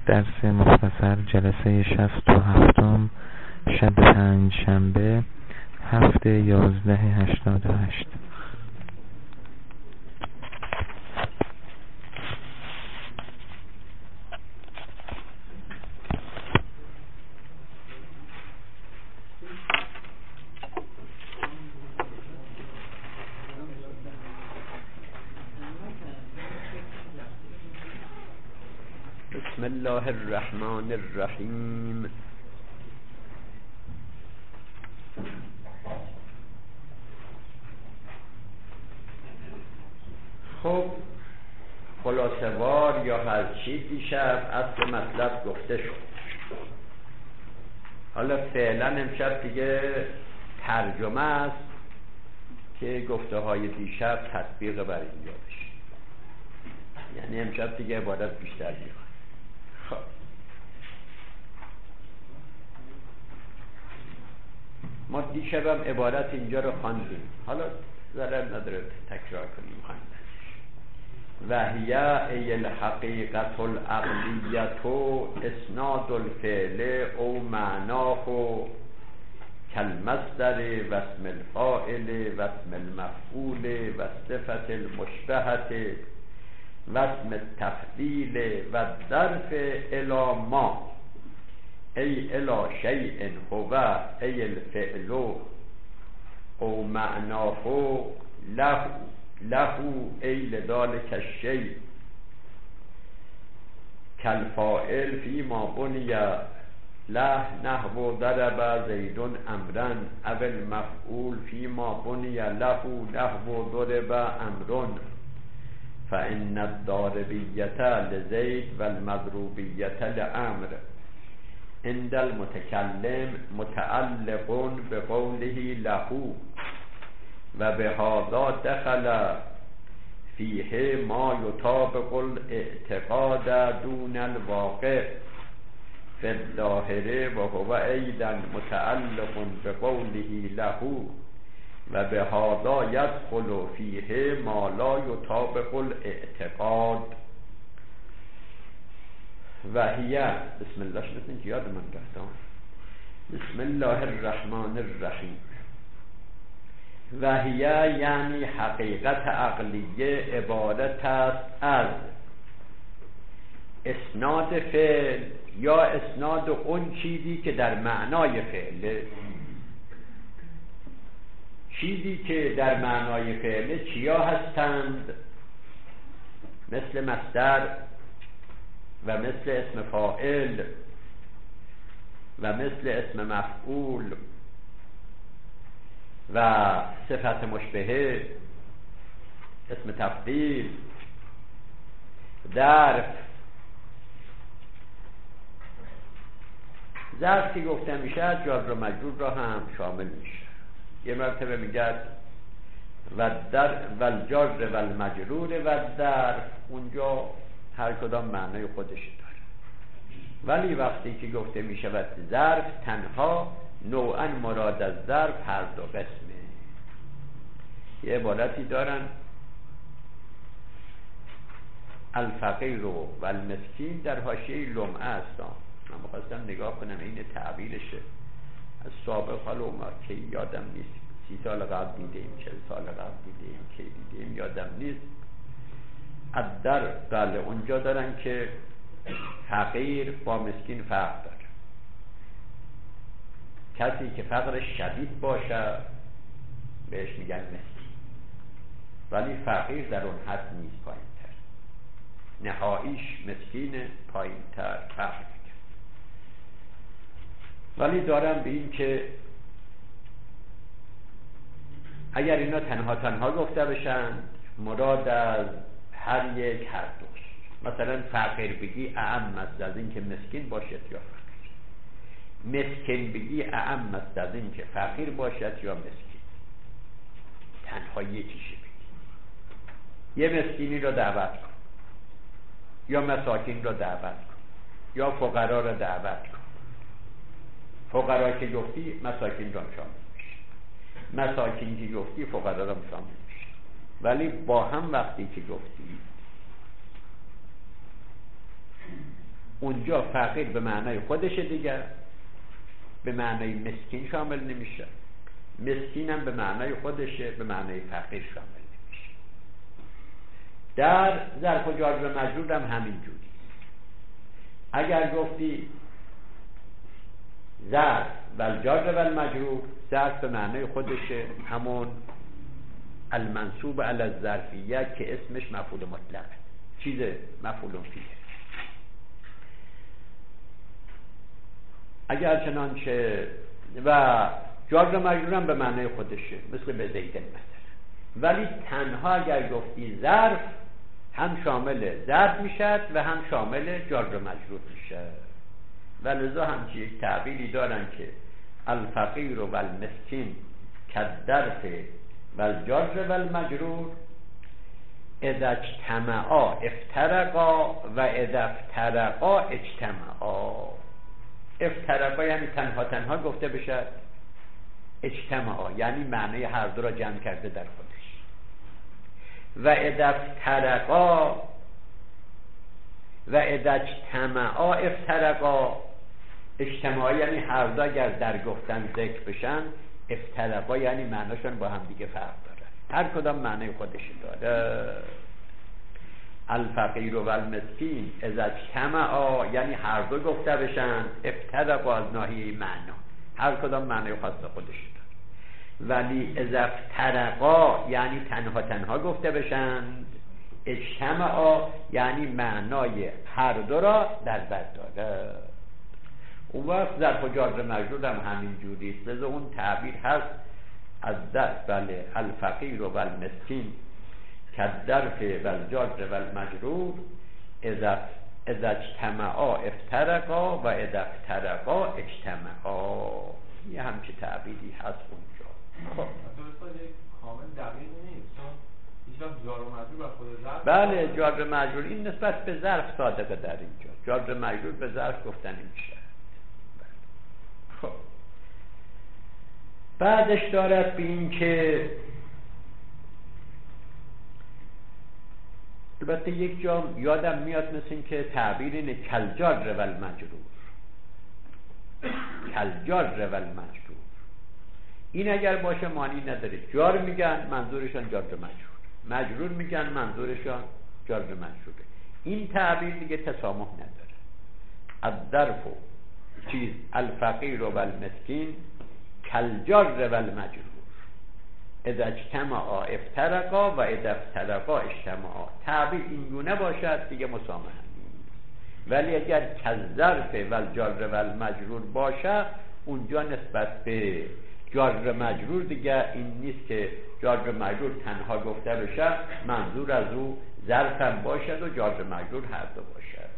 درس مختصر جلسه 67 شب پنجشنبه 7/11/88. بسم الله الرحمن الرحیم. خب خلاصه‌وار یا هر چی دیشب اصل مطلب گفته شد. حالا فعلا امشب دیگه ترجمه است که گفته های دیشب تطبیق بر اینجا بشه، یعنی امشب دیگه عبادت بیشتر میخواد. خب ما دیشبم عبارت اینجا رو خواندیم، حالا ضرر نداره تکرار کنیم خواندنش. وهی ای الحقیقت العقلیت اسناد الفعل او معناه کالمصدر و اسم الفاعل و اسم المفعول و صفت المشبهت و اسم التفضیل و الظرف الی ما ای الی شیء هو ای الفعل او معناه له ای لذلک الشیء کالفاعل فیما بنی له نحو ضرب زید امرا او المفعول فیما بنی له نحو ضرب امر فإن الضاربیت لزید و المضروبیت لامر عند المتکلم متعلق بقوله له و بهذا دخل فیه ما یطابق الاعتقاد دون الواقع فی الظاهر و هو ایضا متعلق بقوله له و بهذا یدخل فیه ما لا یطابق الاعتقاد و هی بسم الله شنیدین که یاد من رفتم. بسم الله الرحمن الرحیم. و هی یعنی حقیقت عقلیه عبارت است از اسناد فعل یا اسناد اون چیزی که در معنای فعله. چیزی که در معنای فعله چیا هستند؟ مثل مصدر و مثل اسم فاعل و مثل اسم مفعول و صفت مشبهه، اسم تفضیل، ظرف. ظرف که گفته میشه جار و مجرور را هم شامل میشه. یه مرتبه میگه و الجار و المجرور و ظرف، اونجا هر کدام معنای خودش داره، ولی وقتی که گفته میشود ظرف تنها نوعا مراد از ظرف هر دو قسمه. یه عبارتی دارن الفقیر و المسکین در حاشیه لمعه هستن. من می‌خواستم نگاه کنم این تعبیرشه از سابق، حالا که یادم نیست، 30 سال قبل دیدیم، 40 سال قبل دیدیم، که دیدیم یادم نیست. در بله اونجا دارن که فقیر با مسکین فرق داره. کسی که فقرش شدید باشه بهش میگن مسکین، ولی فقیر در اون حد نیست، پایین تر، نهاییش مسکین، پایین تر فقر میگن. ولی دارم به این که اگر اینا تنها گفته بشن مراد از هر یک هر دوست. مثلا فقیر بگی اعم است از این که مسکین باشد یا فقیر، مسکین بگی اعم است از این که فقیر باشد یا مسکین. تنها یکیشه بگی، یه مسکینی را دعوت کن یا مساکین را دعوت کن یا فقرا را دعوت کن. فقرا که گفتی مساکین را شامل میشه، مساکین که گفتی فقرا را شامل میشه. ولی با هم وقتی که گفتی اونجا فقیر به معنای خودش دیگه، به معنای مسکین شامل نمیشه. مسکین هم به معنای خودشه، به معنای فقیر شامل نمیشه. در ظرف و جار و مجرور هم همین جوری. اگر گفتی ظرف و الجار و المجرور، ظرف به معنای خودشه، همون المنصوب علی الظرفیه که اسمش مفعول مطلقه، چیز مفعول فیه. اگر چنانچه و جار و مجرور هم به معنای خودشه، مثل به زیدن مثلا. ولی تنها اگر گفتی ظرف، هم شامل ظرف میشد و هم شامل جار و مجرور میشه. و لذا همچی یک تعبیری دارن که الفقیر و المسکین کالظرف و الجار و المجرور اذا اجتمعا افترقا و اذا افترقا اجتمعا. افترقا یعنی تنها تنها گفته بشه، اجتماع یعنی معنی هر دو را جمع کرده در خودش. و اذا افترقا و اذا اجتماعا افترقا، اجتماع یعنی هر دو اگر در گفتن ذکر بشن، افترقا یعنی معناشون با هم دیگه فرق داره، هر کدام معنی خودش داره. الفقیر و المسکین اذا اجتمعا یعنی هر دو گفته بشن، افترقا از ناحیه معنا، هر کدام معنی خاص خودش داره. ولی اذا افترقا یعنی تنها تنها گفته بشن، اجتمعا یعنی معنای هر دو را در بر داره. اون وقت ظرف و جار مجرور هم همین جوریست. لذا اون تعبیر هست از ظرف، بله، الفقیر و المسکین کالظرف و الجار و المجرور اذا اجتمعا افترقا و اذا افترقا اجتمعا. یه همچه تعبیری هست اونجا. خب کامل دقیق نیست، هیچ وقت جار و مجرور و خود ظرف. بله، جار و مجرور این نسبت به ظرف صادقه در اینجا. جار و مجرور به ظرف گفتن نمیشه. خب بعدش دارد به این که البته یک جا یادم میاد مثل این که تعبیر اینه کالجار و المجرور. کالجار و المجرور این اگر باشه معنی نداره. جار میگن منظورشان جار و مجرور، مجرور میگن منظورشان جار و مجروره. این تعبیر دیگه تسامح نداره. الظرف چیز الفقیر و المسکین کالجار و المجرور اذا اجتمعا افترقا و اذا افترقا اجتمعا. تعبیر این گونه باشد دیگه مسامحه نیست. ولی اگر کالظرف و الجار و المجرور باشه، اونجا نسبت به جار و مجرور دیگه این نیست که جار و مجرور تنها گفته بشه، منظور از او ظرف هم باشد و جار و مجرور هر دو باشد.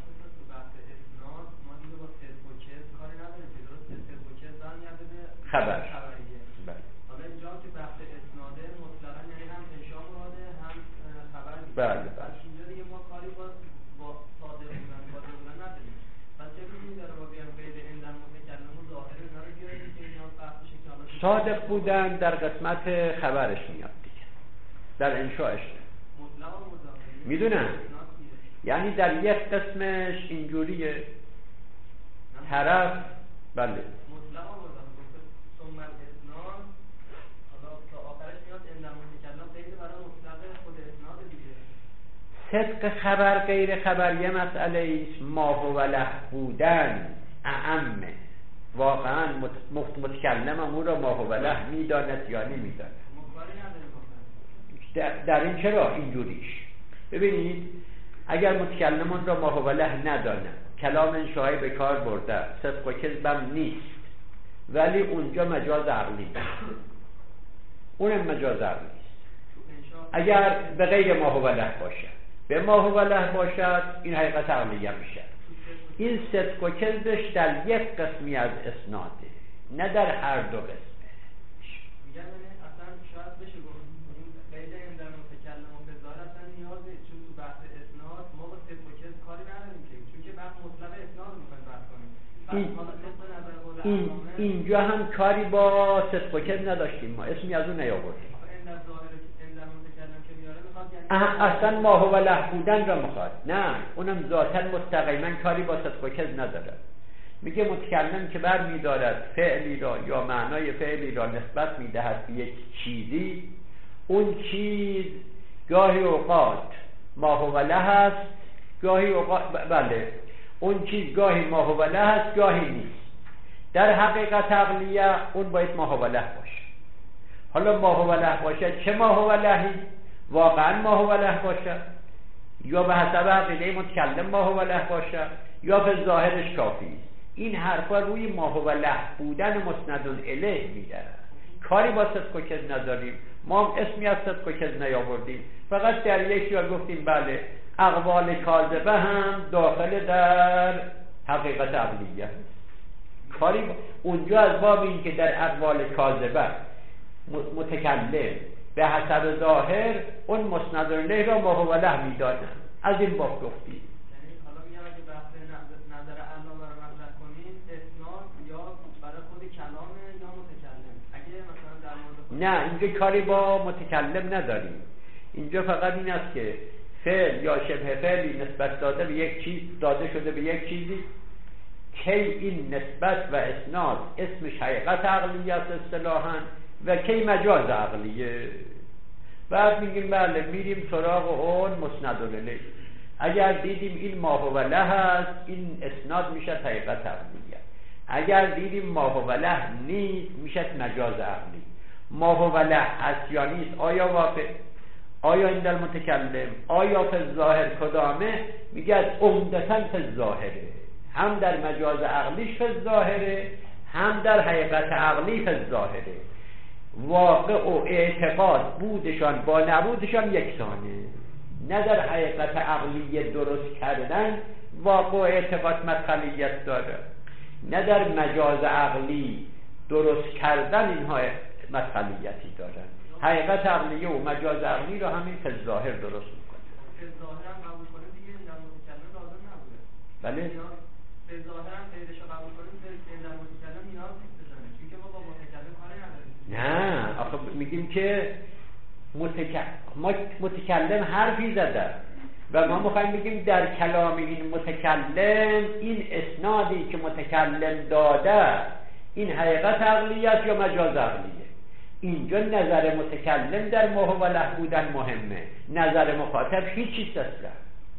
خبر. حالا اینجا که بحث اسناده مطلقاً یعنی هم انشاء مراده هم خبر میشه. بله. پس اینجا دیگه ما کاری با صادق بودن با جمله نداریم. پس چه می‌گیم داره ما بیان قید عندن متکلم و ظاهر اینا رو بیاریم که اینا فرق بشه که حالا صادق بودن در قسمت خبرش میاد دیگه، در انشاءش مطلق و مضافه میدونن. یعنی در یک قسمش اینجوریه طرف، بله، مطلق و مضافه ثم الاسناد، حالا تا آخرش میاد عندن متکلم قید برای مطلق خود اسناد دیگه. صدق خبر غیر خبر یه مسئله ایست. ما هو له بودن اعمه. واقعا متکلم امور را ما هو له میداند یا نمیداند. در این چرا اینجوریش؟ ببینید اگر متکلمون را ما هو له نداند، کلام انشایی به کار برده، صدق و کذبم نیست، ولی اونجا مجاز عقلی اونم مجاز عقلی است. اگر به غیر ما هو له باشه، به ما هو له باشد، این حقیقت عقلیه میشه. این صدق و کذبش در یک قسمی از اسناده، نه در هر دو قسمه. میگن اصلا شاید بشه گفت این قید عندن متکلم و فضائل اصلا نیازه، چون تو بحث اسناد ما با صدق و کذب کاری نداریم که، چون که بحث مطلق اسناد رو میخوایم بحث کنیم. اینجا هم کاری با صدق و کذب نداشتیم، ما اسمی از اون نیاوردیم. عندن ظاهر عندن متکلم که میاره میخواد یعنی اصلا ما هو له بودن را میخواد. نه، اونم ذاتاً مستقیما کاری با صدق و کذب نداره. میگه متکلم که بر میدارد فعلی را یا معنای فعلی را نسبت میدهد به یک چیزی، اون چیز گاهی اوقات ما هو له است، گاهی اوقات بله اون چیز گاهی ما هو له است، گاهی نیست. در حقیقت عقلیه اون باید ما هو له باشه. حالا ما هو له باشه، چه ما هو لهی؟ واقعا ما هو له باشه، یا به حسب عقیده متکلم ما هو له باشه، یا به ظاهرش کافی. این حرفا روی ما هو له بودن مسند الیه میداره. کاری با صدق و کذب نداریم. ما هم اسمی از صدق و کذب نیاوردیم، فقط در یک جا گفتیم بله اقوال کاذبه هم داخل در حقیقت عقلیه. کاری اونجا از باب این که در اقوال کاذبه متکلم به حسب ظاهر اون مسند الیه را ما هو له میدانه. از این باب گفتیم. حالا میگم اگه بحث نظر علامه رو مطرح کنیم، اسناد یا برای خود کلامه یا متکلم. اگه مثلا در مورد نه، اینجا کاری با متکلم نداریم. اینجا فقط این است که فعل یا شبه فعلی نسبت داده به یک چیز، داده شده به یک چیزی، کی این نسبت و اسناد اسمش حقیقت عقلیه است اصطلاحاً و کی مجاز عقلیه. بعد میگیم بله میریم سراغ اون مسند الیه. اگر دیدیم این ما هو له است، این اسناد میشه حقیقت عقلیه. اگر دیدیم ما هو له نیست، میشه مجاز عقلی. ما هو له است یا نیست، آیا واقع، آیا این در متکلم، آیا فی الظاهر کدامه؟ میگه عمدتاً فی الظاهره، هم در مجاز عقلیش فی الظاهره، هم در حقیقت عقلی فی الظاهره. واقع و اعتقاد بودشان با نبودشان یکسانه. نه در حقیقت عقلی درست کردن واقع و اعتقاد مدخلیت داره، نه در مجاز عقلی درست کردن اینها مدخلیتی دارن. حقیقت عقلیه و مجاز عقلی رو همین فی الظاهر درست میکنه. فی الظاهر هم قبول کنیم دیگه در متکلم لازم نبوده. بله؟ فی الظاهر هم غیرش رو قبول کنیم در متکلم نیاز نیست بزنه، چون که ما با متکلم کاری نداریم. نه، آخه میگیم که متکلم حرفی زده و ما میخوایم بگیم در کلام این متکلم این اسنادی که متکلم داده این حقیقت عقلیه است یا مجاز عقلیه. اینجا نظر متکلم در ما هو له بودن مهمه، نظر مخاطب هیچ چیز اصلا.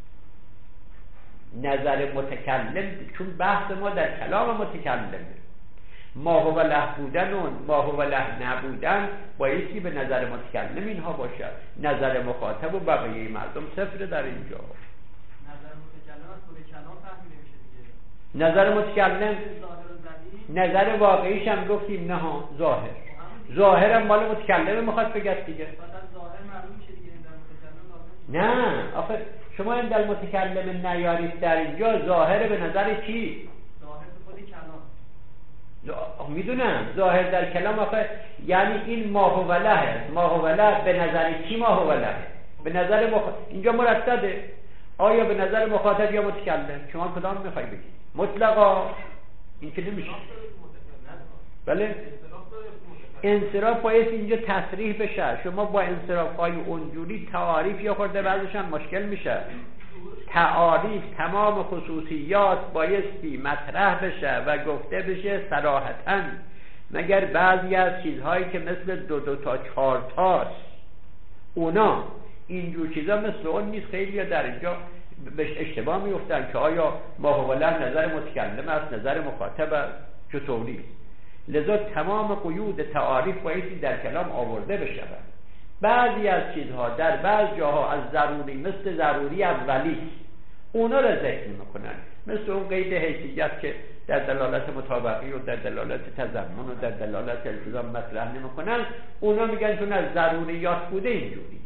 نظر متکلم، چون بحث ما در کلام متکلمه، ما هو له بودن و ما هو له نبودن بایستی به نظر متکلم اینها باشد. نظر مخاطب و بقیه مردم صفر در اینجا. نظر متکلم از خود کلام فهمیده میشه دیگه. نظر متکلم نظر واقعیش هم گفتیم نه ظاهر. ظاهرم مال متکلم میخواد بگید دیگه. ظاهر معلوم میشه دیگه در متکلم لازم. نه آخه شما این در متکلم نیارید در اینجا ظاهر به نظر کی؟ ظاهر به خود کلام. میدونم ظاهر در کلام آخه یعنی این ما هو له است. ما هو له به نظر کی ما هو له؟ به نظر اینجا مرتبه. آیا به نظر مخاطب یا متکلم؟ شما کدام میخوای بگید؟ مطلقا این که نمیشه. بله؟ انصراف باید اینجا تصریح بشه. شما با انصراف های اونجوری تعاریف یا خورده بعضشان مشکل میشه. تعاریف تمام خصوصیات بایستی مطرح بشه و گفته بشه صراحتاً، مگر بعضی از چیزهایی که مثل 2 تا 4 تاست اونا اینجور چیزا مثل اون نیست. خیلی در اینجا بهش اشتباه میفتن که آیا ما هو له نظر متکلم است، نظر مخاطب است، چطوری؟ لذا تمام قیود تعاریف بایستی در کلام آورده بشه. بعضی از چیزها در بعض جاها از ضروری مثل ضروری اولی اونا را ذکر میکنن، مثل اون قید حیثیت که در دلالت مطابقی و در دلالت تضمن و در دلالت التزام مطرح نمیکنن. اونا میگن چون از ضروریات بوده اینجوریه.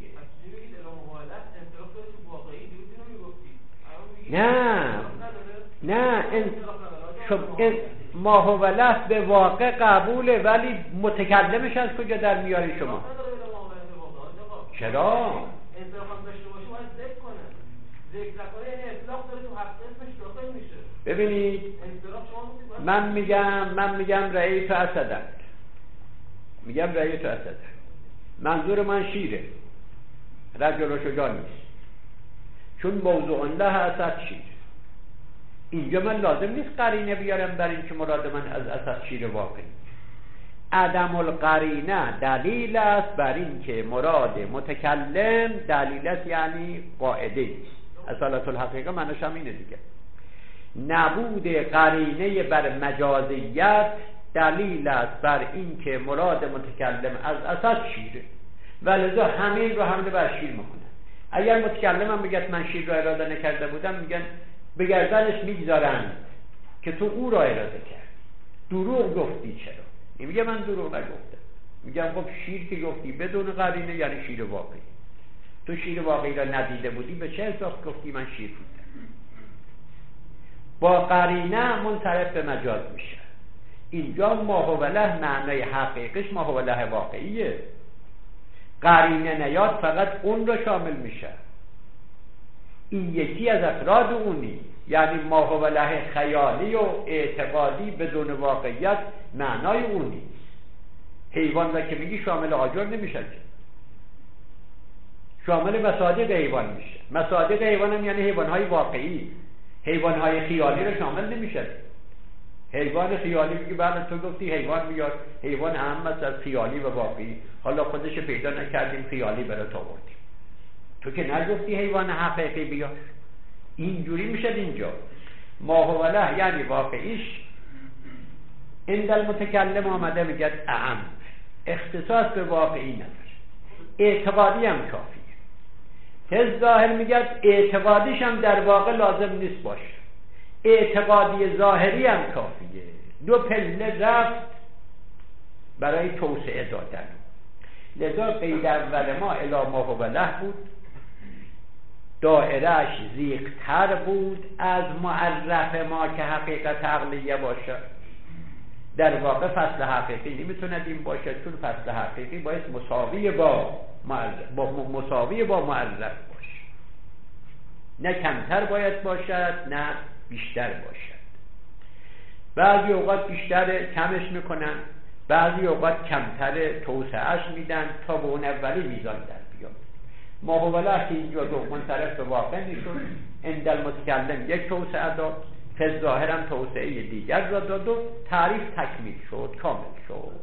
نه این ما هو له به واقع قبوله، ولی متکلمش از کجا در میاری شما؟ چرا؟ ببینید من میگم رئیس اسدن، میگم رئیس اسدن، منظور من شیره. رجل و شجاع نیست، چون موضوع الله اسد شیر. اینجا من لازم نیست قرینه بیارم بر این که مراد من از اسد شیر واقعی. عدم القرینه دلیل است بر این که مراد متکلم دلیل است، یعنی قاعده است. اصالت الحقیقه معناش هم اینه دیگه. نبود قرینه بر مجازیت دلیل است بر این که مراد متکلم از اسد شیره، ولذا همین رو حمله بر شیر میکنن. اگر متکلم هم بگه من شیر را اراده نکرده بودم، میگن به گردنش میگذارند که تو او را اراده کرد، دروغ گفتی. چرا؟ این میگه من دروغ نگفتم. میگم خب شیر که گفتی بدون قرینه یعنی شیر واقعی. تو شیر واقعی را ندیده بودی، به چه حساب گفتی من شیر بودم؟ با قرینه منصرف به مجاز میشه. اینجا ما هو له معنای حقیقیش ما هو له واقعیه. قرینه نیاد فقط اون رو شامل میشه. این یکی از افراد اونی، یعنی ما هو له خیالی و اعتقادی بدون واقعیت معنای اونی. حیوان را که میگی شامل آجر نمیشه، شامل مصادیق حیوان میشه. مصادیق حیوان هم یعنی حیوانهای واقعی، حیوانهای خیالی رو شامل نمیشه. حیوان خیالی میگه بله تو گفتی حیوان بیار، حیوان اهم است از خیالی و واقعی، حالا خودش پیدا نکردیم خیالی برات آوردیم. تو که نگفتی حیوان حقیقی بیار. اینجوری میشه. اینجا ما هو له یعنی واقعیش عند المتکلم آمده میگه اعم، اختصاص به واقعی نداره، اعتقادی هم کافیه. تز ظاهر میگه اعتقادیش هم در واقع لازم نیست باشه، اعتقادی ظاهری هم کافیه. دو پله رفت برای توسعه دادن. لذا قید اول ما الی ما هو له بود، دائرهش زیغ‌تر بود از معرف ما که حقیقت عقلیه باشه. در واقع فصل حقیقی نمیتونه این باشه، چون فصل حقیقی باید مساوی با معرف باشه، نه کمتر باید باشد نه بیشتر باشد. بعضی اوقات بیشتر کمش میکنن، بعضی اوقات کمتر توسعهش میدن تا به اون اولی میزان در بیاد. ما هو له که اینجا دو منصرف به واقع میشد، عند المتکلم یک توسعه داد، فی ظاهر هم توسعه دیگر را داد و تعریف تکمیل شد، کامل شد.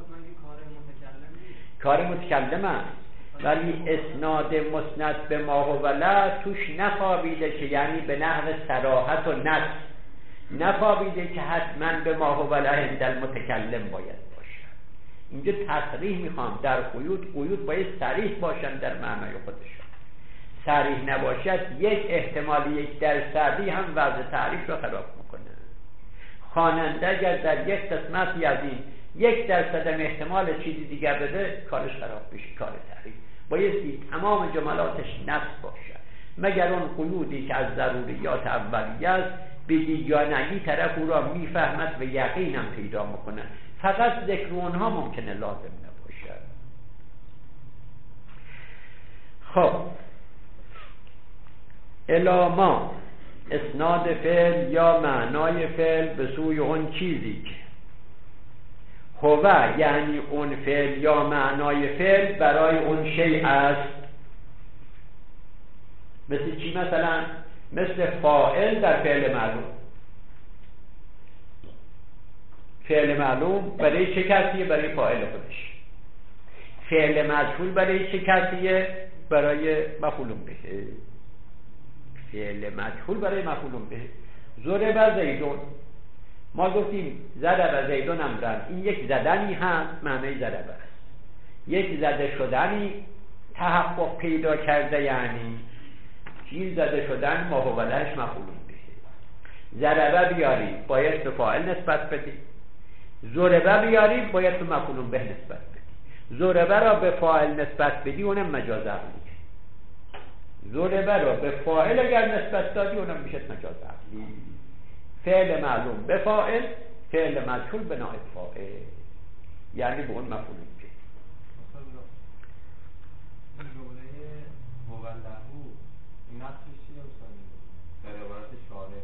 کار متکلم است، ولی اسناد مسند به ما هو له توش نخوابیده که یعنی به نحو صراحت و نص نخوابیده که حتما به ما هو له عند المتکلم باید باشه. اینجا تصریح میخوام در قیود باید صریح باشن در معنای خودشون. صریح نباشد یک احتمال 1% هم وضع تعریف رو خراب میکنه. خواننده اگر در یک قسمتی از این 1% هم احتمال چیزی دیگر بده، کارش خراب بشه. کار تعریف بایستی تمام جملاتش نص باشه، مگر اون قیودی که از ضروریات اولیه است به بیگانگی طرف او را میفهمد و یقینم پیدا میکنه. فقط ذکر اونها ممکنه لازم نباشه. خب الاما اسناد فعل یا معنای فعل به سوی اون چیزی که هو یعنی اون فعل یا معنای فعل برای اون شیء است. مثل چی؟ مثلا مثل فاعل در فعل معلوم. فعل معلوم برای چه کسیه؟ برای فاعل خودش. فعل مجهول برای چه کسیه؟ برای مفعول به. فعل مجهول برای مفعول به. ضرب زیدون، ما گفتیم ضرب زیدون امرن، این یک زدنی هست، معنی ضرب است. یک زده شدنی تحقق پیدا کرده، یعنی چیز زده شدن ما هو لهش مفعول به. ضربه بیاری باید به فاعل نسبت بدی، ضربه بیاری باید به مفعول به نسبت بدی. ضربه را به فاعل نسبت بدی اونم مجاز عقلیه. ضربه را به فاعل اگر نسبت دادی اونم میشه مجاز عقلی. فعل معلوم به فاعل، فعل مجهول به نائب فاعل، یعنی به اون مفعول به. جمله هو له این نقصش چیه استاد؟ در عبارت شارع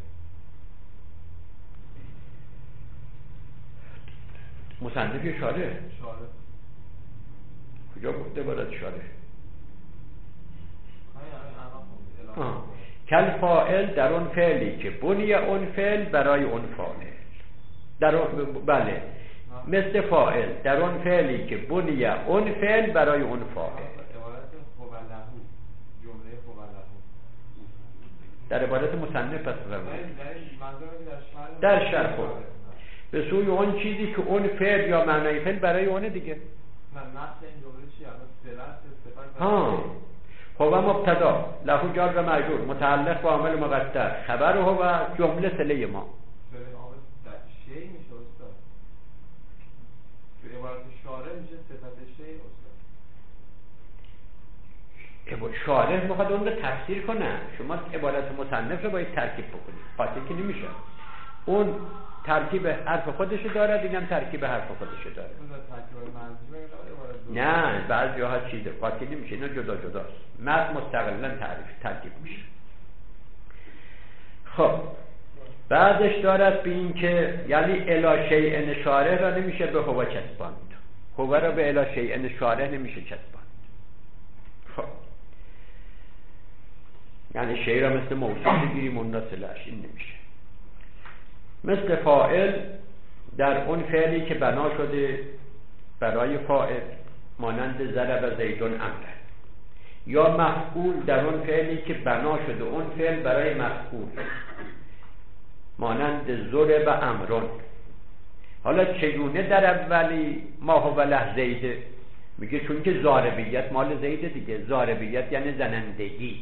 مصنف شارع کجا گفته عبارت شارع؟ کل فاعل در اون فعلی که بنی اون فعل برای اون فاعل، در اون بله مثل فاعل در اون فعلی که بنی اون فعل برای اون فاعل. در عبارت مصنف پس در شرح به سوی اون چیزی که اون فعل یا معنای فعل برای اونه دیگه. هو مبتدا له جار و مجرور متعلق با عامل مقدر خبر هو جمله صله ما. شی میشه استاد تو عبارت شارع میشه صفت شی استاد. شارع میخواد اون رو تفسیر کنه، شما عبارت مصنف رو باید ترکیب بکنید، قاطی که نمیشه. اون ترکیب حرف خودشو داره، دیگه هم ترکیب حرف خودشو داره. نه بعضی ها چیزه قاطی نمیشه، اینا جدا جداست، متن مستقلا ترکیب میشه. خب بعدش دارد به این که یعنی الی شیء شارع را نمیشه به هو چسباند، هو را به الی شیء شارع نمیشه چسباند. خب یعنی شیء را مثل موصول بگیریم مناسلش، این نمیشه. مثل فاعل در اون فعلی که بنا شده برای فاعل مانند ضرب زیدون امره، یا مفعول در اون فعلی که بنا شده اون فعل برای مفعول مانند ضرب امرون. حالا چگونه در اولی ما هو له زیده؟ میگه چون که ضاربیت مال زیده دیگه، ضاربیت یعنی زنندگی،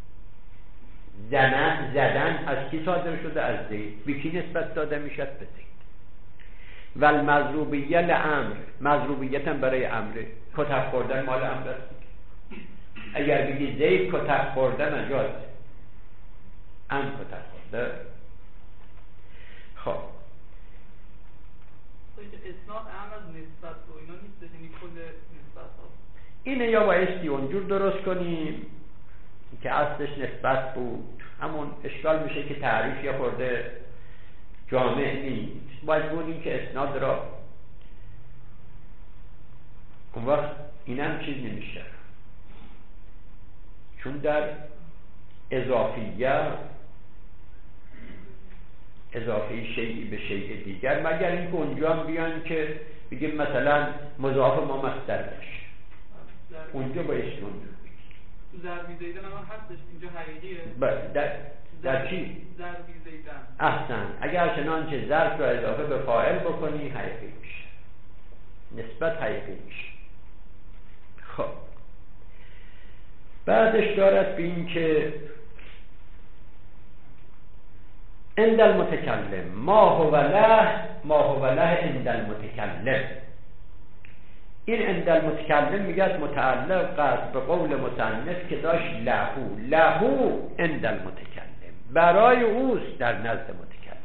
زدن از کی صادر شده؟ از زید. به کی نسبت داده میشد؟ به زید. و المضروبیه لامر، مضروبیت هم برای امره، کتک خوردن مال امر است. اگر بگی زید کتک خوردن مجاز، ام کتک خورده. خب اسناد اهم از نسبت و اینا نیست، یعنی کل نسبت ها اینه یا بایستی اونجور درست کنیم که اصلش نسبت بود. همون اشکال میشه که تعریف یا خورده جامع نیست، باید بودیم که اسناد را اون وقت اینم چیز نمیشه، چون در اضافه شیعی به شیء دیگر، مگر اینکه اونجا هم بیان که بگیم مثلا مضاف ما مصدر بشه، اونجا با اسم اونجا تو ضربی زیدن هم هستش اینجا حقیقیه. در چی؟ ضربی زیدن. احسن، اگر چنانچه ظرف رو اضافه به فاعل بکنی حقیقی میشه، نسبت حقیقی میشه. خب بعدش دارد به این که عند المتکلم ما هو له عند المتکلم. این عند المتکلم میگه متعلق است به قول مصنف که داشت له عند المتکلم، برای اوست در نزد متکلم.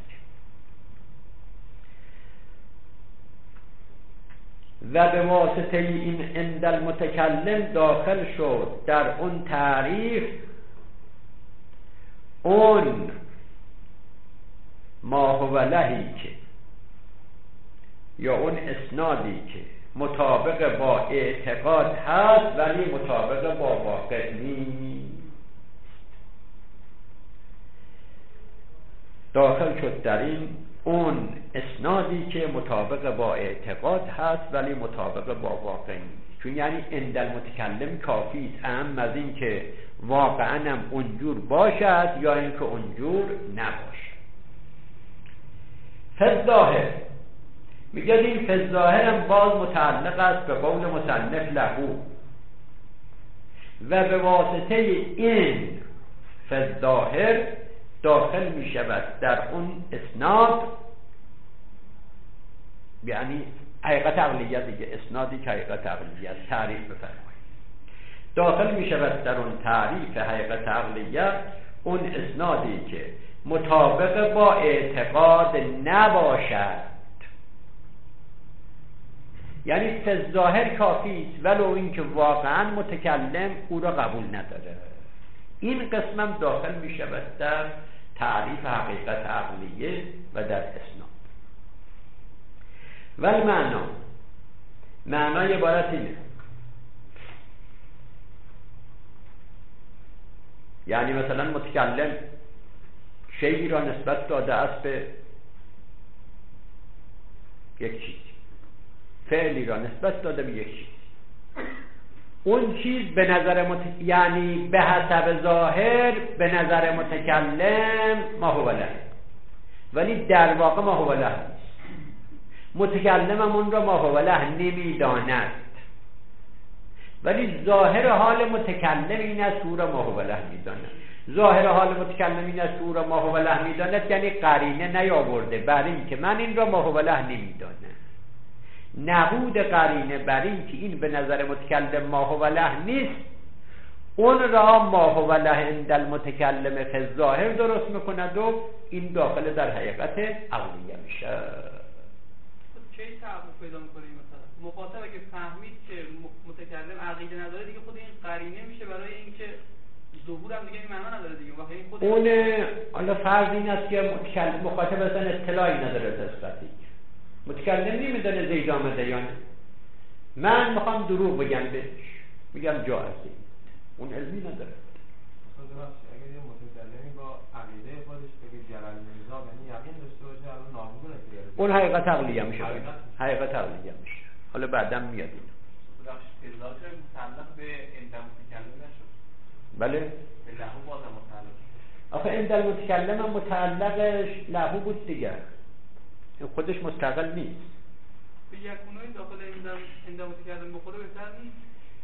و به واسطه این عند المتکلم داخل شد در اون تعریف اون ما هو لهی که یا اون اسنادی که مطابق با اعتقاد هست ولی مطابق با واقع نیست، داخل شد در این اون اسنادی که مطابق با اعتقاد هست ولی مطابق با واقع نیست. چون یعنی عند المتکلم کافی است، اهم از این که واقعا هم اونجور باشد یا اینکه اونجور نباشد. فالظاهر میگه این فالظاهر هم باز متعلق است به قول مصنف له و به واسطه این فالظاهر داخل می شود در اون اسناد، یعنی حقیقت عقلیه دیگه، اسنادی که حقیقت عقلیه است، تعریف بفرمایید، داخل می شود در اون تعریف حقیقت عقلیه اون اسنادی که مطابق با اعتقاد نباشد. یعنی فالظاهر کافی است ولو اینکه واقعا متکلم او را قبول نداره. این قسمم داخل می شود در تعریف حقیقت عقلیه و در اسناد. ولی معنای عبارت اینه، یعنی مثلا متکلم شیئی را نسبت داده است به یک چیز، فعلی را نسبت داده به یک چیز. اون چیز به نظر یعنی به حسب ظاهر به نظر متکلم ما هو له، ولی در واقع ما هو له نیست. متکلم هم اون را ما هو له نمیداند، ولی ظاهر حال متکلم این است او را ما هو له میداند. ظاهر حال متکلم این است او را ما هو له میداند، یعنی قرینه نیاورده بر این که من این را ما هو له نمیدانم. نبود قرینه بر این که این به نظر متکلم ما هو له نیست، اون را ما هو له عند المتکلم فی الظاهر درست میکند و این داخل در حقیقت عقلیه میشه. چه تعامل پیدا میکنه مثلا مخاطب اگه فهمید که متکلم عقیده نداره دیگه خود این قرینه میشه برای اینکه ظهور هم دیگه این معنا نداره دیگه. واقعا این خود اون حالا فرض این است که مخاطب اصلا اطلاعی نداره تصفیه، متکلم نمیدونه زید آمده یا نه. من میخوام دروغ بگم بهش، میگم جا هستی، اون علمی نداره. اگر یه متکلمی با عقیده خودش بگه جلال میرزا یعنی یقین داشته باشه الان نامگونه که اون حقیقت عقلیه میشه، حقیقت عقلیه میشه. حالا بعداً میاد این. بخش اضافه متعلق به عند المتکلم نشد. بله؟ به لهو بازم متعلق. آخه عند المتکلم هم متعلقش لهو بود دیگه. خودش مستقل نیست. به یکونوی داخل عند متکلم بخوره بهتر نیست.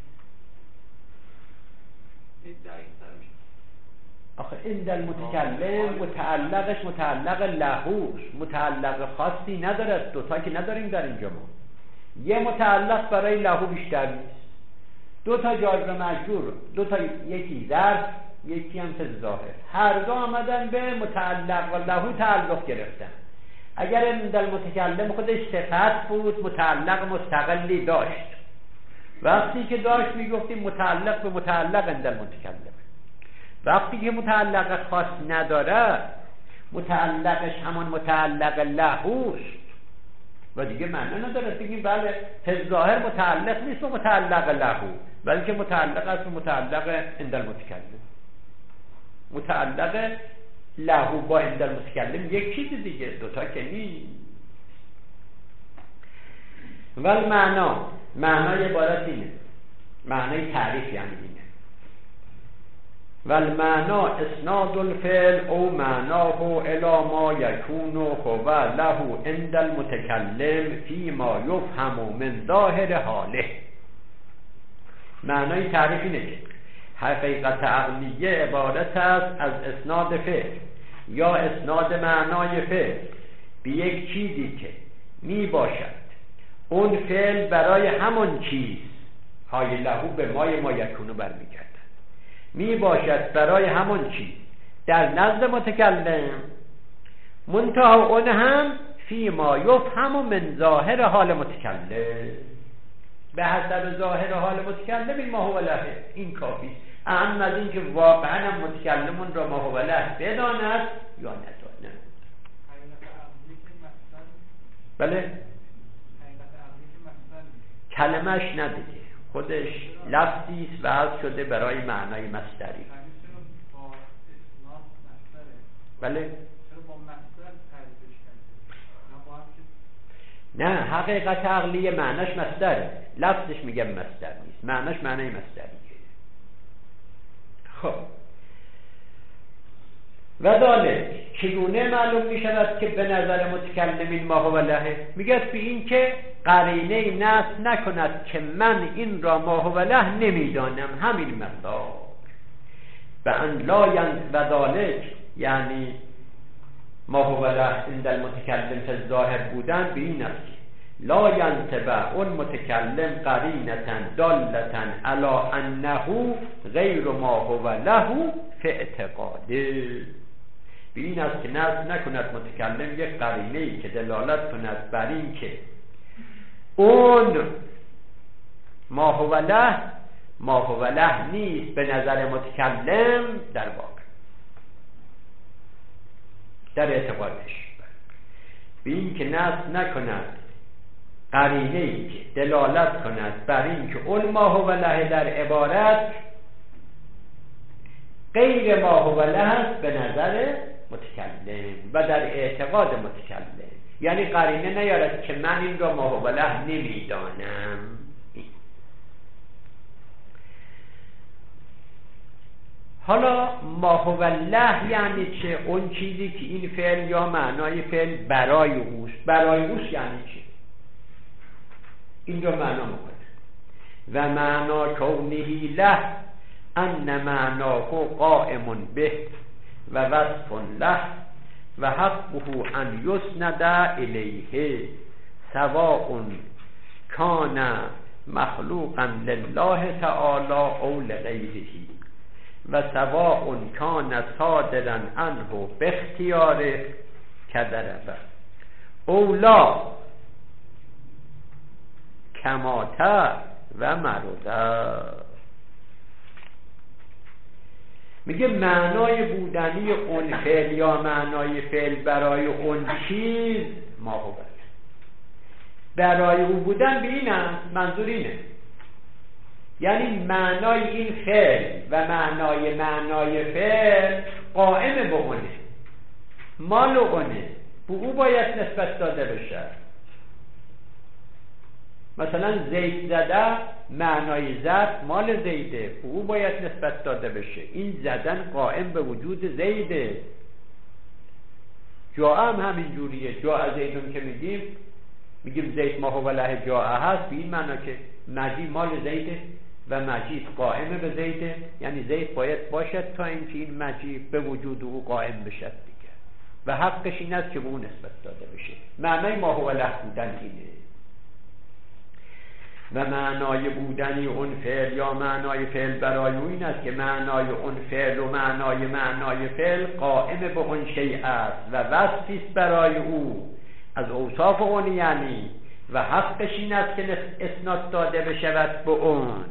این دقیق تر میشه. آخه عند المتکلم متعلقش متعلق لهوش، متعلق خاصی نداره. دوتا که نداریم در اینجا ما. یه متعلق برای لهو بیشتر نیست. دوتا جازم مجرور، دوتا یکی ظرف، یکی هم ظاهر، هر دو آمدن به متعلق و لهو تعلق گرفتن. اگر عند المتکلم خودش صفت بود متعلق مستقلی داشت، وقتی که داشت میگفتیم متعلق به متعلق عند المتکلم. وقتی که متعلق خاص نداره متعلقش همون متعلق لهوست و دیگه معنی نداره بگیم بله ظاهر متعلق نیست و متعلق لهو، بلکه متعلق است و متعلق عند المتکلم. متعلق لهو با عند المتکلم یک چیز دیگه، دوتا که نیست. ولی معنای عبارت اینه، معنای تعریف یعنی اینه. والمعنا اسناد الفعل او معناه الى ما یکون هو له عند المتکلم فيما یفهم من ظاهر حاله. معنای تعریف اینه که حقیقت عقلیه عبارت است از اسناد فعل یا اسناد معنای فعل به یک چیزی که می باشد اون فعل برای همون چیز های لهو به ما یکونو برمیگردد، می باشد برای همون چیز در نزد متکلم، منتها اون هم فی ما یفهم من ظاهر حال متکلم، به حسب ظاهر حال متکلم این ما هو له، این کافی. اهم از این که واقعا متکلمون را ما هو له بداند یا نداند. بله کلمش ندیده، خودش لفظی است وضع شده برای معنای مصدری. بله نه، حقیقت عقلی معناش مصدره، لفظش میگم مصدر نیست، معناش معنای مصدریه. خب و داله چگونه معلوم میشود که به نظر متکلمین ما هو له؟ میگه به این که قرینه نصب نکند که من این را ما هو له نمیدانم، همین مقدار. و ان لا و دالک یعنی ما هو له عند المتکلم فی الظاهر بودن به این است لا ینتبع اون متکلم قرینتن دالتن علی انه غیر ما هو له فی اعتقاده. به این است که نصب نکند متکلم یک قرینه‌ای که دلالت کند بر این که اون ما هو له نیست به نظر متکلم در واقع، در اعتقادش. به این که نصب نکند قرینه‌ای که دلالت کند بر این که اون ما هو له در عبارت غیر ما هو له به نظر متکلم و در اعتقاد متکلم، یعنی قرینه نیارد که من این را ما هو له نمیدانم. حالا ما هو له یعنی چه؟ اون چیزی که این فعل یا معنای فعل برای اوست. برای اوست یعنی چه؟ این را معنا میکنه. و معنا کونه له ان معناه قائم به و وصف له و حقه ان یسند الیه سواء کان مخلوقا لله تعالی او لغیره و سواء کان صادرا عنه باختیاره کدربه اولا کماته و مرده. میگه معنای بودنی اون فعل یا معنای فعل برای اون چیز ما هو برای او بودن به این است، منظور اینه، یعنی معنای این فعل و معنای فعل قائم به اونه، مال اونه، به او باید نسبت داده بشه. مثلا زید زده معنای زد مال زیده، به او باید نسبت داده بشه. این زدن قائم به وجود زیده. جا هم همین جوریه. جا زیدون که میگیم زید ما هو له جا هست، به این معنا که مجی مال زیده و مجید قائم به زیده، یعنی زید باید باشد تا اینکه این مجی به وجود او قائم بشد دیگه و حقش این است که به او نسبت داده بشه. معنای ما هو له بودن اینه. و معنای بودنی اون فعل یا معنای فعل برای او این است که معنای اون فعل و معنای فعل قائم به اون شیء است و وصفی است برای او از اوصاف اون، یعنی و حقش این است که اسناد داده بشود به اون.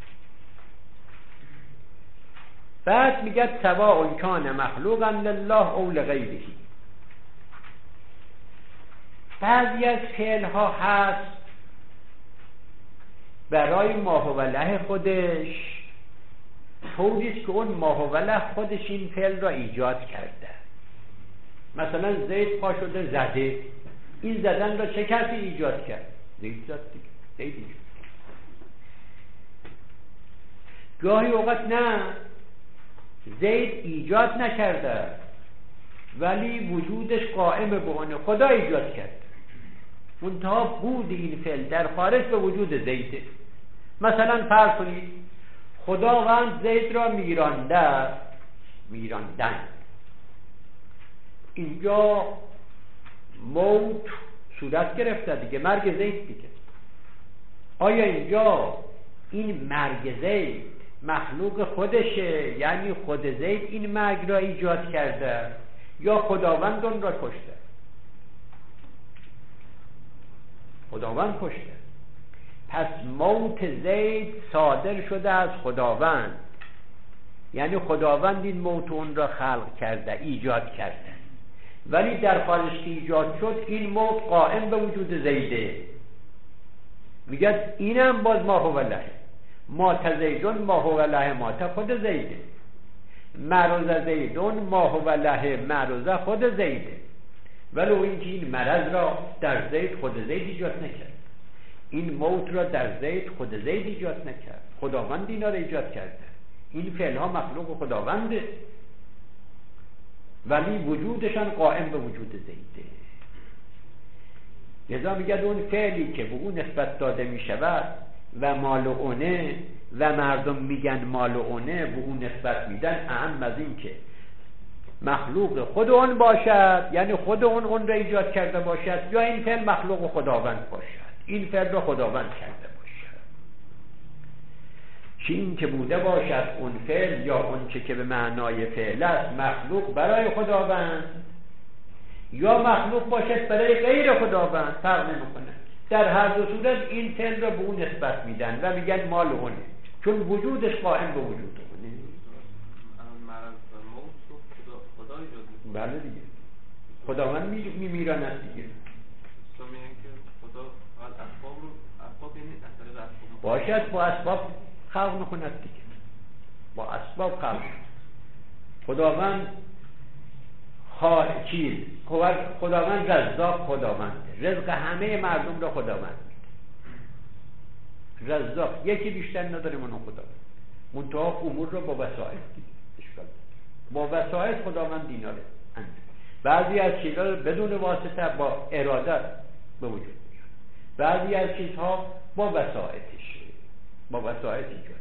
بعد میگه سواء کان مخلوقا لله او لغیره. بعضی از فعل ها هست برای ما هو له خودش طوریست که اون ما هو له خودش این فعل را ایجاد کرده. مثلا زید پا شده زده، این زدن را چه کسی ایجاد کرد؟ زید زد دیگه، زید ایجاد. گاهی اوقات نه، زید ایجاد نکرده ولی وجودش قائم به اونه، خدا ایجاد کرد. منتها بود این فعل در خارج به وجود زیده. مثلا فرض کنید خداوند زید را میراندن، اینجا موت صورت گرفته دیگه، مرگ زید دیگه. آیا اینجا این مرگ زید مخلوق خودشه، یعنی خود زید این مرگ را ایجاد کرده، یا خداوند اون را کشته؟ خداوند کشته. پس موت زید صادر شده از خداوند، یعنی خداوند این موت اون را خلق کرده، ایجاد کرده، ولی در خارج که ایجاد شد این موت قائم به وجود زیده. میگه اینم باز ما هو له، مات زیدون ما هو له مات خود زیده، مرض زیدون ما هو له مرض خود زیده، ولو اینکه این مرض را در زید خود زید ایجاد نکرد، این موت را در زید خود زید ایجاد نکرد، خداوند اینا را ایجاد کرده. این فعل ها مخلوق خداونده ولی وجودشان قائم به وجود زیده. لذا میگه اون فعلی که به اون نسبت داده میشود و مال اونه و مردم میگن مال اونه، به اون نسبت میدن، اهم از این که مخلوق خود اون باشد، یعنی خود اون را ایجاد کرده باشد، یا این فعل مخلوق خداوند باشد، این فعل را خداوند کرده باشد. چی این که بوده باشد اون فعل یا اون چه که به معنای فعل است مخلوق برای خداوند، یا مخلوق باشد برای غیر خداوند، فرق نمیکنه. در هر دو صورت این فعل را به اون نسبت میدن و میگن مال اونه، چون وجودش قائم به وجود اونه. بله دیگه، خداوند میمیراند دیگه. باشد با اسباب خلق میکند دیگه، با اسباب خلق. خداوند خداوند رزاق خداوند رزق همه مردم رو خداوند میده. رزاق یکی بیشتر نداره من خداوند منتها امور رو با وسایل اشکال با وسایل خداوند اینا رو انجام. بعضی از چیزها بدون واسطه با اراده به وجود میاد، بعضی از چیزها با وسایلش با وسایل ایجاد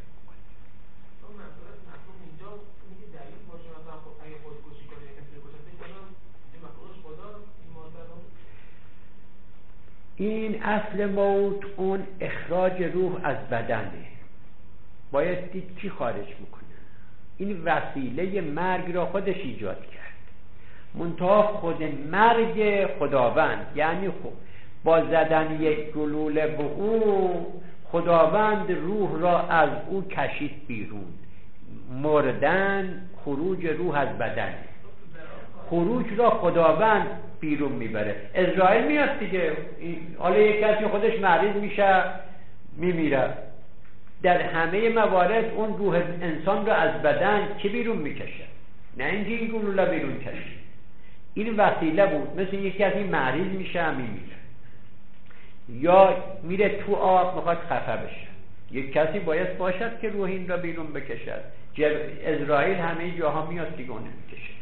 این اصل موت اون اخراج روح از بدنه. باید دید کی خارج میکنه. این وسیله مرگ را خودش ایجاد کرد، منتها خود مرگ خداوند، یعنی با زدن یک گلوله به او خداوند روح را از او کشید بیرون. مردن خروج روح از بدن، خروج را خداوند بیرون میبره. اسرائیل میاد دیگه، حالا یک کسی خودش مریض میشه میمیره، در همه موارد اون روح انسان را از بدن چه بیرون میکشه؟ نه اینکه این گلوله بیرون کشید. این وسیله بود، مثل یک کسی مریض میشه میمیره، یا میره تو آب میخواد خفه بشه. یک کسی باید باشد که روح این را بیرون بکشد. اسرائیل همه جاها میاد دیگه اون میکشه.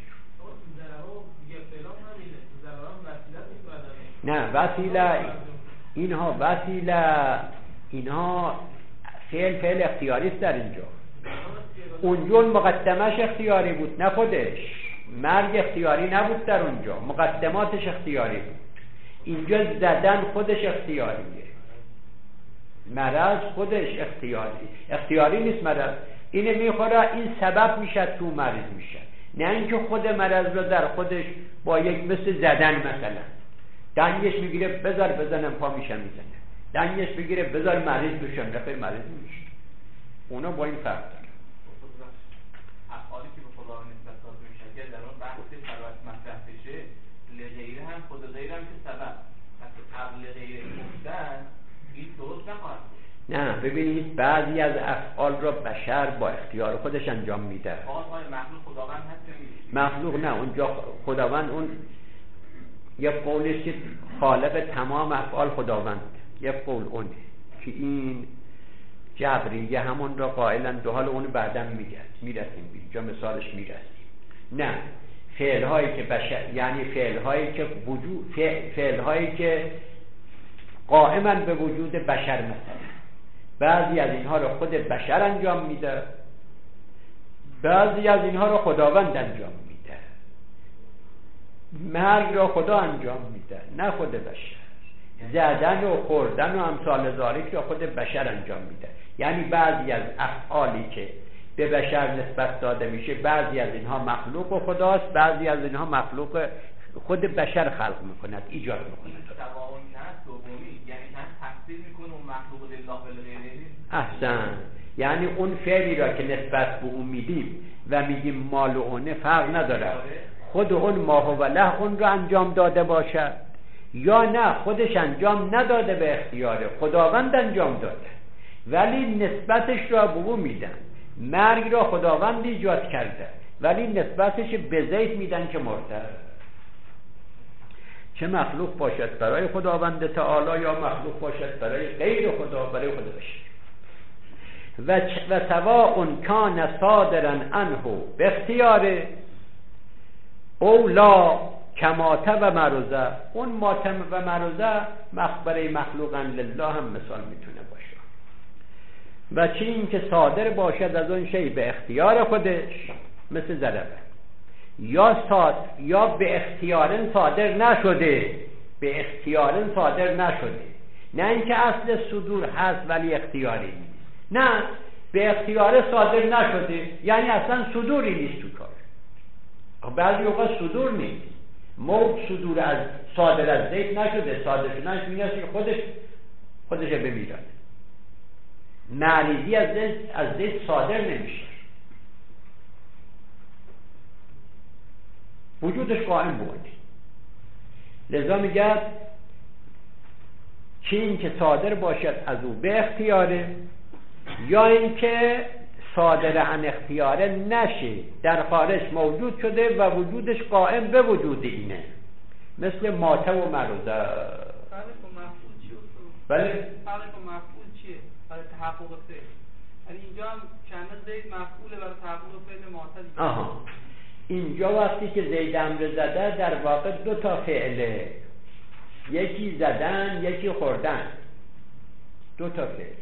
نه وسیله اینها فعل اختیاری است در اینجا. اونجا مقدمش اختیاری بود نه خودش. مرگ اختیاری نبود در اونجا، مقدماتش اختیاری بود. اینجا زدن خودش اختیاریه، مرض خودش اختیاری نیست. مرض اینه میخوره، این سبب میشه تو مریض میشه، نه اینکه خود مرض رو در خودش با یک مثل زدن مثلا دنگش میگیره بزنم پا میشه میزنه، دنگش بگیره بذار مریض بشم نفر مریض میشه. اونا با این فرق داره. افعالی که به خدا نسبت داده میشه که در اون بحث فرات مطرح بشه، لغیره هم خود غیر هم که سبب پس قبل غیر گفتن این درست نخواهد. نه ببینید بعضی از افعال را بشر با اختیار خودش انجام میده. مخلوق خداوند هست یا نیست؟ مخلوق نه، اونجا خداوند اون یه قولش که خالق تمام افعال خداوند، یه قول اونه که این جبریه همون را قائلن، دو حال اون بعداً میرسیم اینجا مثالش میرسیم. نه فعلهایی که بشر، یعنی فعلهایی که قائماً به وجود بشر، مثلا بعضی از اینها را خود بشر انجام میده، بعضی از اینها را خداوند انجام میده. مرگ را خدا انجام میده نه خود بشر. زدن و خوردن و امثال ذالک را خود بشر انجام میده. یعنی بعضی از افعالی که به بشر نسبت داده میشه، بعضی از اینها مخلوق خداست، بعضی از اینها مخلوق خود بشر خلق میکند، ایجاد میکند. تواون هست دومی، یعنی هم تفسیر میکنه اون مخلوق لله بالغیره. احسن، یعنی اون فعلی را که نسبت به اون میدیم و میگیم مال و اونه فرق نداره، خود اون ما هو له اون را انجام داده باشد یا نه خودش انجام نداده، به اختیار خداوند انجام داده ولی نسبتش را به اون میدن. مرگ را خداوند ایجاد کرده ولی نسبتش به زید میدن که مرده. چه مخلوق باشد برای خداوند تعالی یا مخلوق باشد برای غیر خدا، برای خدا بشه. و سواء کان صادرا عنه به اختیاره او لا کماته و مرزه. اون ماتم و مرزه برای مخلوقا لله هم مثال میتونه باشه. و چه این که صادر باشد از اون شی به اختیار خودش، مثل ضربه، یا به اختیارن صادر نشده، به اختیارن صادر نشده، نه اینکه اصل صدور هست ولی اختیاری نیست، نه به اختیار صادر نشده یعنی اصلا صدوری نیست تو کار. بعضی اوقات صدور نیست، موت صدور از صادر از زید نشده، صادر شدنش می‌نشه که خودش بمیرد. مریضی از زید صادر نمیشه، وجودش قائم بود. لذا میگه چه این که صادر باشد از او به اختیاره، یا این که صادر عن اختیاره نشه، در خارج موجود شده و وجودش قائم به وجود اینه، مثل ماته و مرزه. بله فرق با مفعول چیه؟ برای تحقق فعل. یعنی اینجا هم کنه زید مفعوله برای تحقق فعل ماته دیگه. آها، اینجا وقتی که زید امر زده در واقع دو تا فعله، یکی زدن یکی خوردن، دو تا فعل،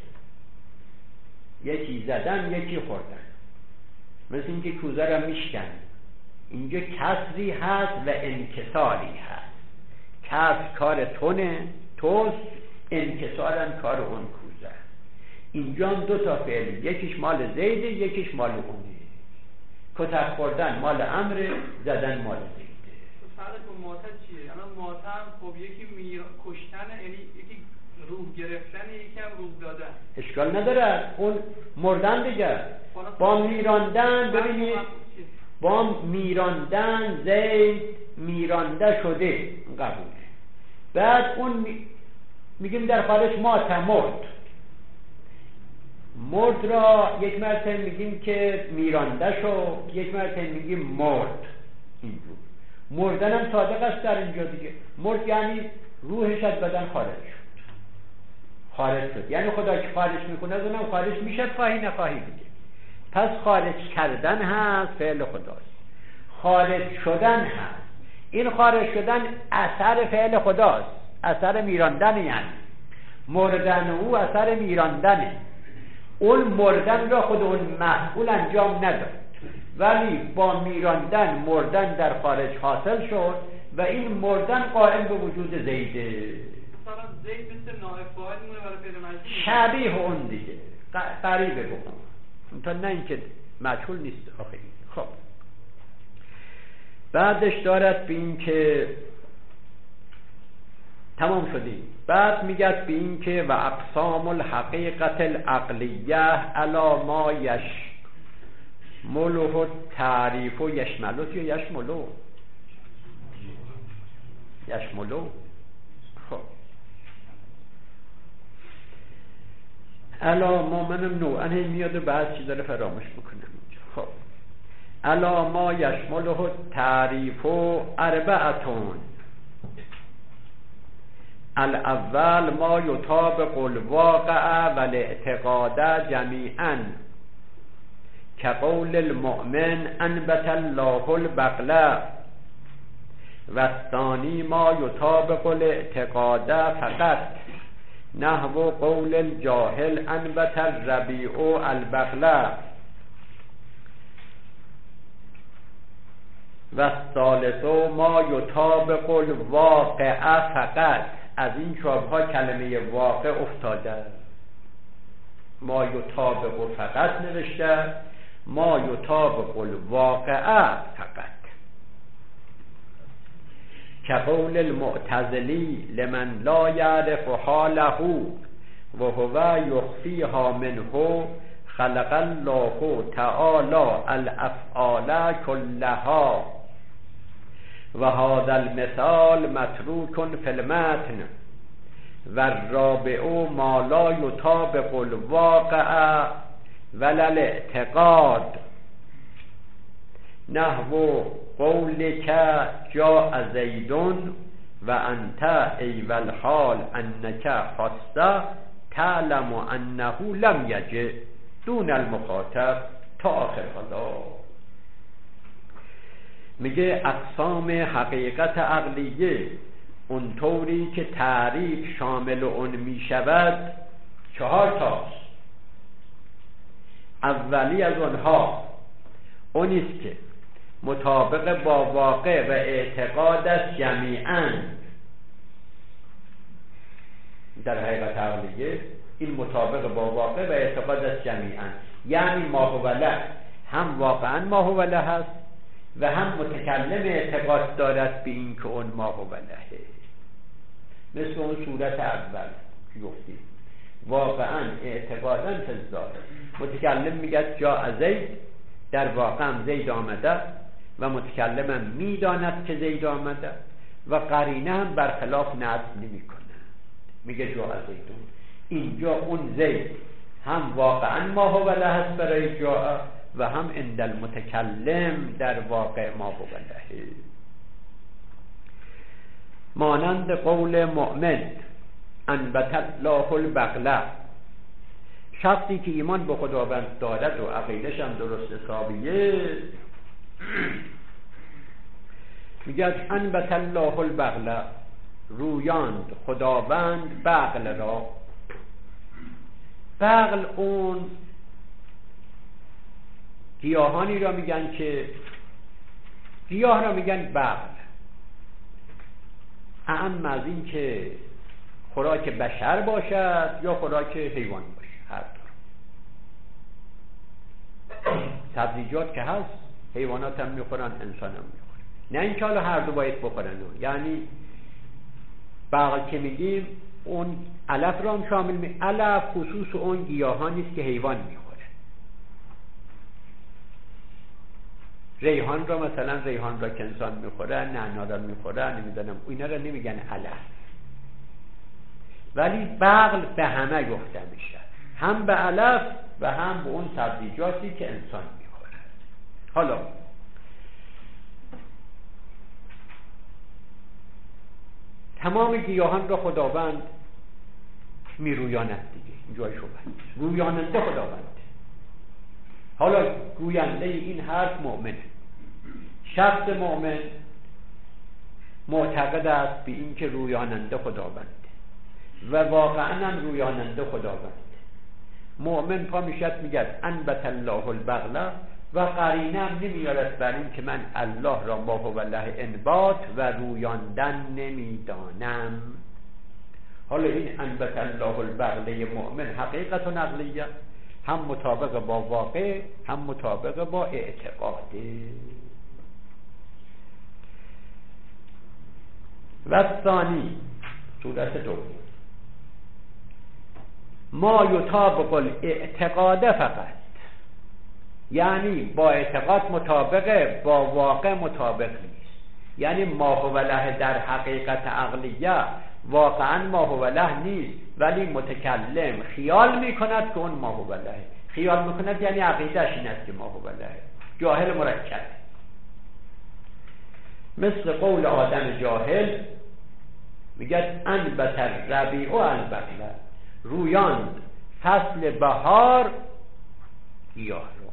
یکی زدن یکی خوردن. مثل اینکه کوزه را میشکن، اینجا کسری هست و انکساری هست. کسر کار توست، انکسار هم کار اون کوزه. اینجا هم دو تا فعل، یکیش مال زیده یکیش مال اونه. کتک خوردن مال امر، زدن مال زیده. فرق با ماته چیه؟ الان ماته هم خب یکی کشتن، یعنی یکی روح گرفتن، یکی هم روح دادن. اشکال نداره، اون مردن دیگه. با میراندن، ببینید با میراندن زید میرانده شده قبوله. بعد اون میگیم در خارج ماته، مرد را یک مرتبه میگیم که میرانده شو، یک مرتبه میگیم مرد. اینجور مردن هم صادق است در اینجا دیگه. مرد یعنی روحش از بدن خارج شد، یعنی خدا که خارج میکنه از اونم خارج میشه، خواهی نخواهی دیگه. پس خارج کردن هست فعل خداست، خارج شدن هست. این خارج شدن اثر فعل خداست، اثر میراندن، یعنی مردن او اثر میراندنه. اون مردن را خود اون مفعول انجام نداد، ولی با میراندن مردن در خارج حاصل شد و این مردن قائم به وجود زیده. مثلا زید مثل نائب فاعل مونه برای فعل مجهول، شبیه اون دیگه، قریبه بکن تا نه اینکه مجهول نیست آخری. خب بعدش دارد به این که تمام شدیم. بعد میگد به این که و اقسام الحقیقت العقلیه علی ما یشمله تعریف و یشمله یا یشمله. خب علا ما، منم نوعا میاد و بعد چیز داره فراموش میکنم اینجا. خب علا ما یشمله تعریف و اربعتون. الاول ما یطابق الواقع و الاعتقاد جمیعا كقول المؤمن انبت الله البقل، و الثانی ما یطابق الاعتقاد فقط نحو قول الجاهل انبت الربیع البقل، و الثالث ما یطابق الواقع فقط. از این چابها کلمه واقع افتاده، ما یطابق فقط نوشته، ما یطابق الواقع فقط. كقول المعتزلی لمن لا يعرف حاله و هو یخفیها منه خلق الله تعالی الافعال كلها و هذا المثال متروک فی المتن، و الرابع ما لا یطابق الواقع ولا الاعتقاد نحو قولک جاء زید و انت ای والحال انک خاصه تعلم انه لم یجئ دون المخاطب تا آخر حالا. میگه اقسام حقیقت عقلیه اونطوری که تعریف شامل اون میشود 4 تاست. اولی از اونها اونیست که مطابق با واقع و اعتقاد است جمیعاً. در حقیقت عقلیه این مطابق با واقع و اعتقاد است جمیعاً، یعنی ما هو له، هم واقعاً ما هو له هست و هم متکلم اعتقاد دارد به این که اون ما هو لهه. مثل اون صورت اول که گفتیم واقعاً اعتقاداً فزداره. متکلم میگه جا زید، در واقع زید آمده و متکلم میداند که زید آمده و قرینه هم برخلاف نصب نمی کنه، میگه جا زیدون. اینجا اون زید هم واقعا ما هو له است برای جاء و هم عند المتکلم در واقع ما هو له. مانند قول مؤمن انبت الله البقله، شخصی که ایمان به خداوند دارد و عقیدش هم درست حسابیه، میگه انبت الله البقله، رویاند خداوند بقل را. بقل اون گیاهانی را میگن که گیاه را میگن بقل، اعم از این که خوراک بشر باشد یا خوراک حیوان باشه، هر دو. سبزیجات که هست حیوانات هم میخورن، انسان هم میخورن، نه این که حالا هر دو باید بخورن. یعنی بقل که میگیم اون علف را هم شامل می، علف خصوص اون گیاهانی است که حیوان میخوره. ریحان را مثلا، ریحان را که انسان میخوره، نعنا را میخوره، نمیدونم اینا را نمیگن علف. ولی بقل به همه گفته میشه، هم به علف و هم به اون سبزیجاتی که انسان میخوره. حالا تمام گیاهان را خداوند میرویاند دیگه، این جای شبهه، رویاننده خداوند. حالا گوینده این حرف مؤمنه. شخص مؤمن معتقد است به این که رویاننده خداوند و واقعا هم رویاننده خداوند. مؤمن پا میشد میگه انبت الله البقله و قرینه هم نمیارد بر این که من الله را ما هو له انبات و رویاندن نمیدانم. حالا این انبت الله البقله مؤمن حقیقت و نقلیه، هم مطابق با واقع هم مطابق با اعتقاده. و ثانی، صورت دوم، ما یطابق الاعتقاد فقط، یعنی با اعتقاد مطابقه، با واقع مطابق نیست. یعنی ما هو له در حقیقت عقلیه واقعا ما هو له نیست، ولی متکلم خیال میکند که اون ما هو له. خیال میکند یعنی عقیدهش این است که ما هو له. جاهل مرکب، مثل قول آدم جاهل میگه انبت الربیع البقله، رویاند فصل بهار گیاه رو.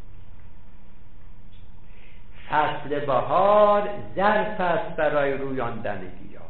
فصل بهار ظرف است برای رویاندن گیاه،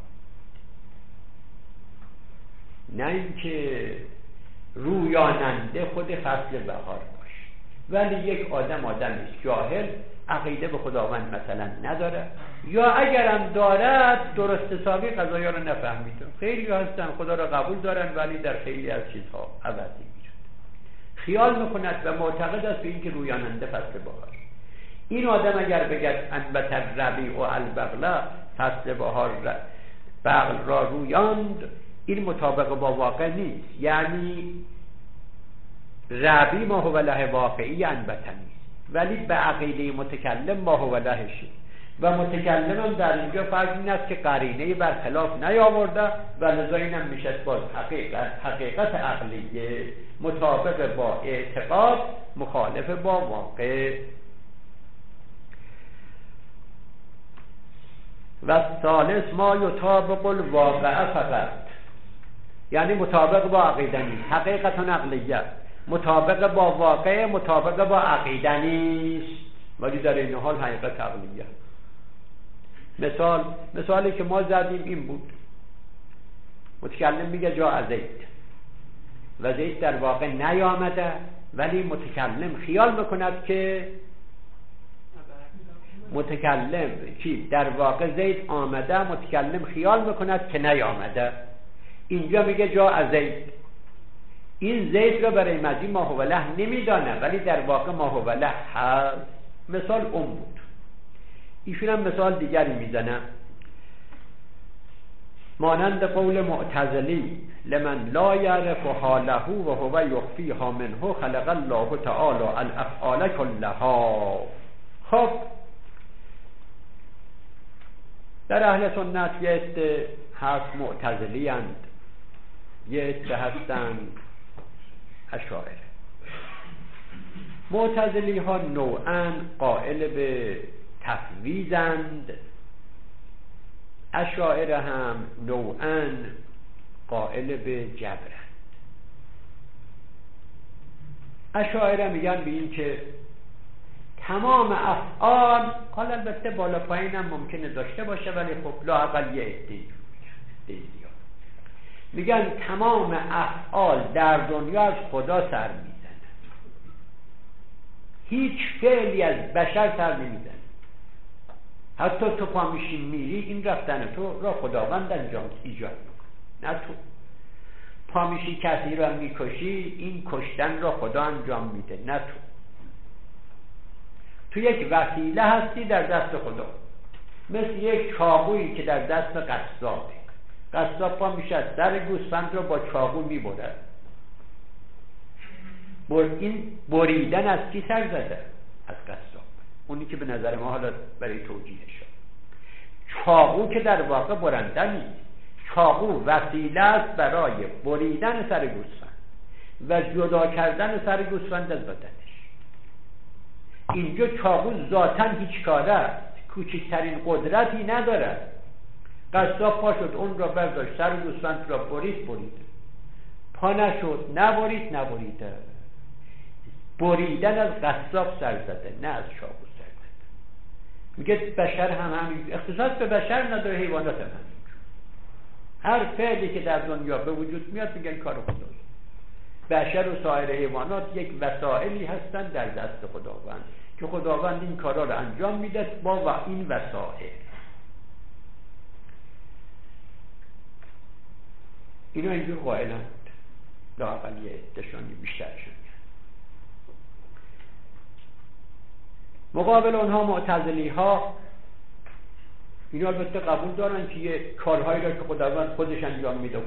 نه اینکه رویاننده خود فصل بهار باشه. ولی یک آدم است جاهل، عقیده به خداوند مثلا نداره، یا اگرم دارد درست حسابی قضایا رو نفهمیده. خیلی هستن خدا را قبول دارن ولی در خیلی از چیزها عوضی میشن. خیال میکند و معتقد است به اینکه رویاننده فصل بهار. این آدم اگر بگد انبت الربیع البقله، فصل بهار بقل را رویاند، این مطابق با واقع نیست. یعنی ربیع ما هو له واقعی انبت نیست، ولی به عقیده متکلم ما هو له شد. و متکلم هم در اینجا فرض این است که قرینه برخلاف نیاورده و لذا اینم میشه باز حقیقت عقلیه مطابق با اعتقاد، مخالف با واقع. و ثالث ما یطابق الواقع فقط، یعنی مطابق با عقیده نیست، حقیقت و نقلیه مطابق با واقع، مطابق با عقیده نیست، ولی در این حال حقیقت عقلیه. مثالی که ما زدیم این بود، متکلم میگه جا زید و زید در واقع نیامده، ولی متکلم خیال میکند که متکلم چی در واقع زید آمده، متکلم خیال میکند که نیامده. اینجا میگه جا زید، این زید را برای ماضی ما هو له نمیدانه ولی در واقع ما هو له هست. مثال اون بود. ایشون هم مثال دیگری میزنه، مانند قول معتزلی لمن لا یعرف حاله و هو یخفیها منه خلق الله تعالی الافعال کلها. خب در اهل سنت یه عده هست معتزلی اند، یه عده هستند اشاعره. معتزلی ها نوعاً قائل به تفویضند، اشاعره هم نوعاً قائل به جبرند. اشاعره میگن به این که تمام افعال، حالا البته بالا پایین هم ممکنه داشته باشه ولی خب لااقل یه عده زیاد، میگن تمام افعال در دنیا از خدا سر میزنن، هیچ فعلی از بشر سر نمیزنه. حتی تو پا میشی میری، این رفتن تو را خداوند انجام ایجاد میکنه، نه تو. پا میشی کسی را میکشی، این کشتن را خدا انجام میده، نه تو. تو یک وسیله هستی در دست خدا، مثل یک چاقویی که در دست قصابه. قصاب پا میشه از سر گوسفند را با چاقو میبرد. این بریدن از کی سر زده؟ از قصاب. اونی که به نظر ما حالا برای توجیه شد. چاقو که در واقع برنده نیست، چاقو وسیله است برای بریدن سر گوسفند و جدا کردن سر گوسفند از بدنش. اینجا چاقو ذاتاً هیچ کاره است، کوچکترین قدرتی نداره. قصاب پا شد اون را برداشت، سر گوسفند را برید، پا نشد، نبرید. بریدن از قصاب سر زده، نه از چاقو سر زده. میگه بشر هم همین، اختصاص به بشر نداره، حیوانات هم همین. هر فعلی که در دنیا به وجود میاد میگن کار خداست. بشر و سایر حیوانات یک وسائلی هستند در دست خداوند که خداوند این کارا رو انجام میده با این وسائل. اینا اینجور قائلند، لااقل یه عده‌شون بیشترشون. مقابل اونها معتزلی ها، اینا البته قبول دارن که یه کارهایی را که خداوند خودش انجام میده،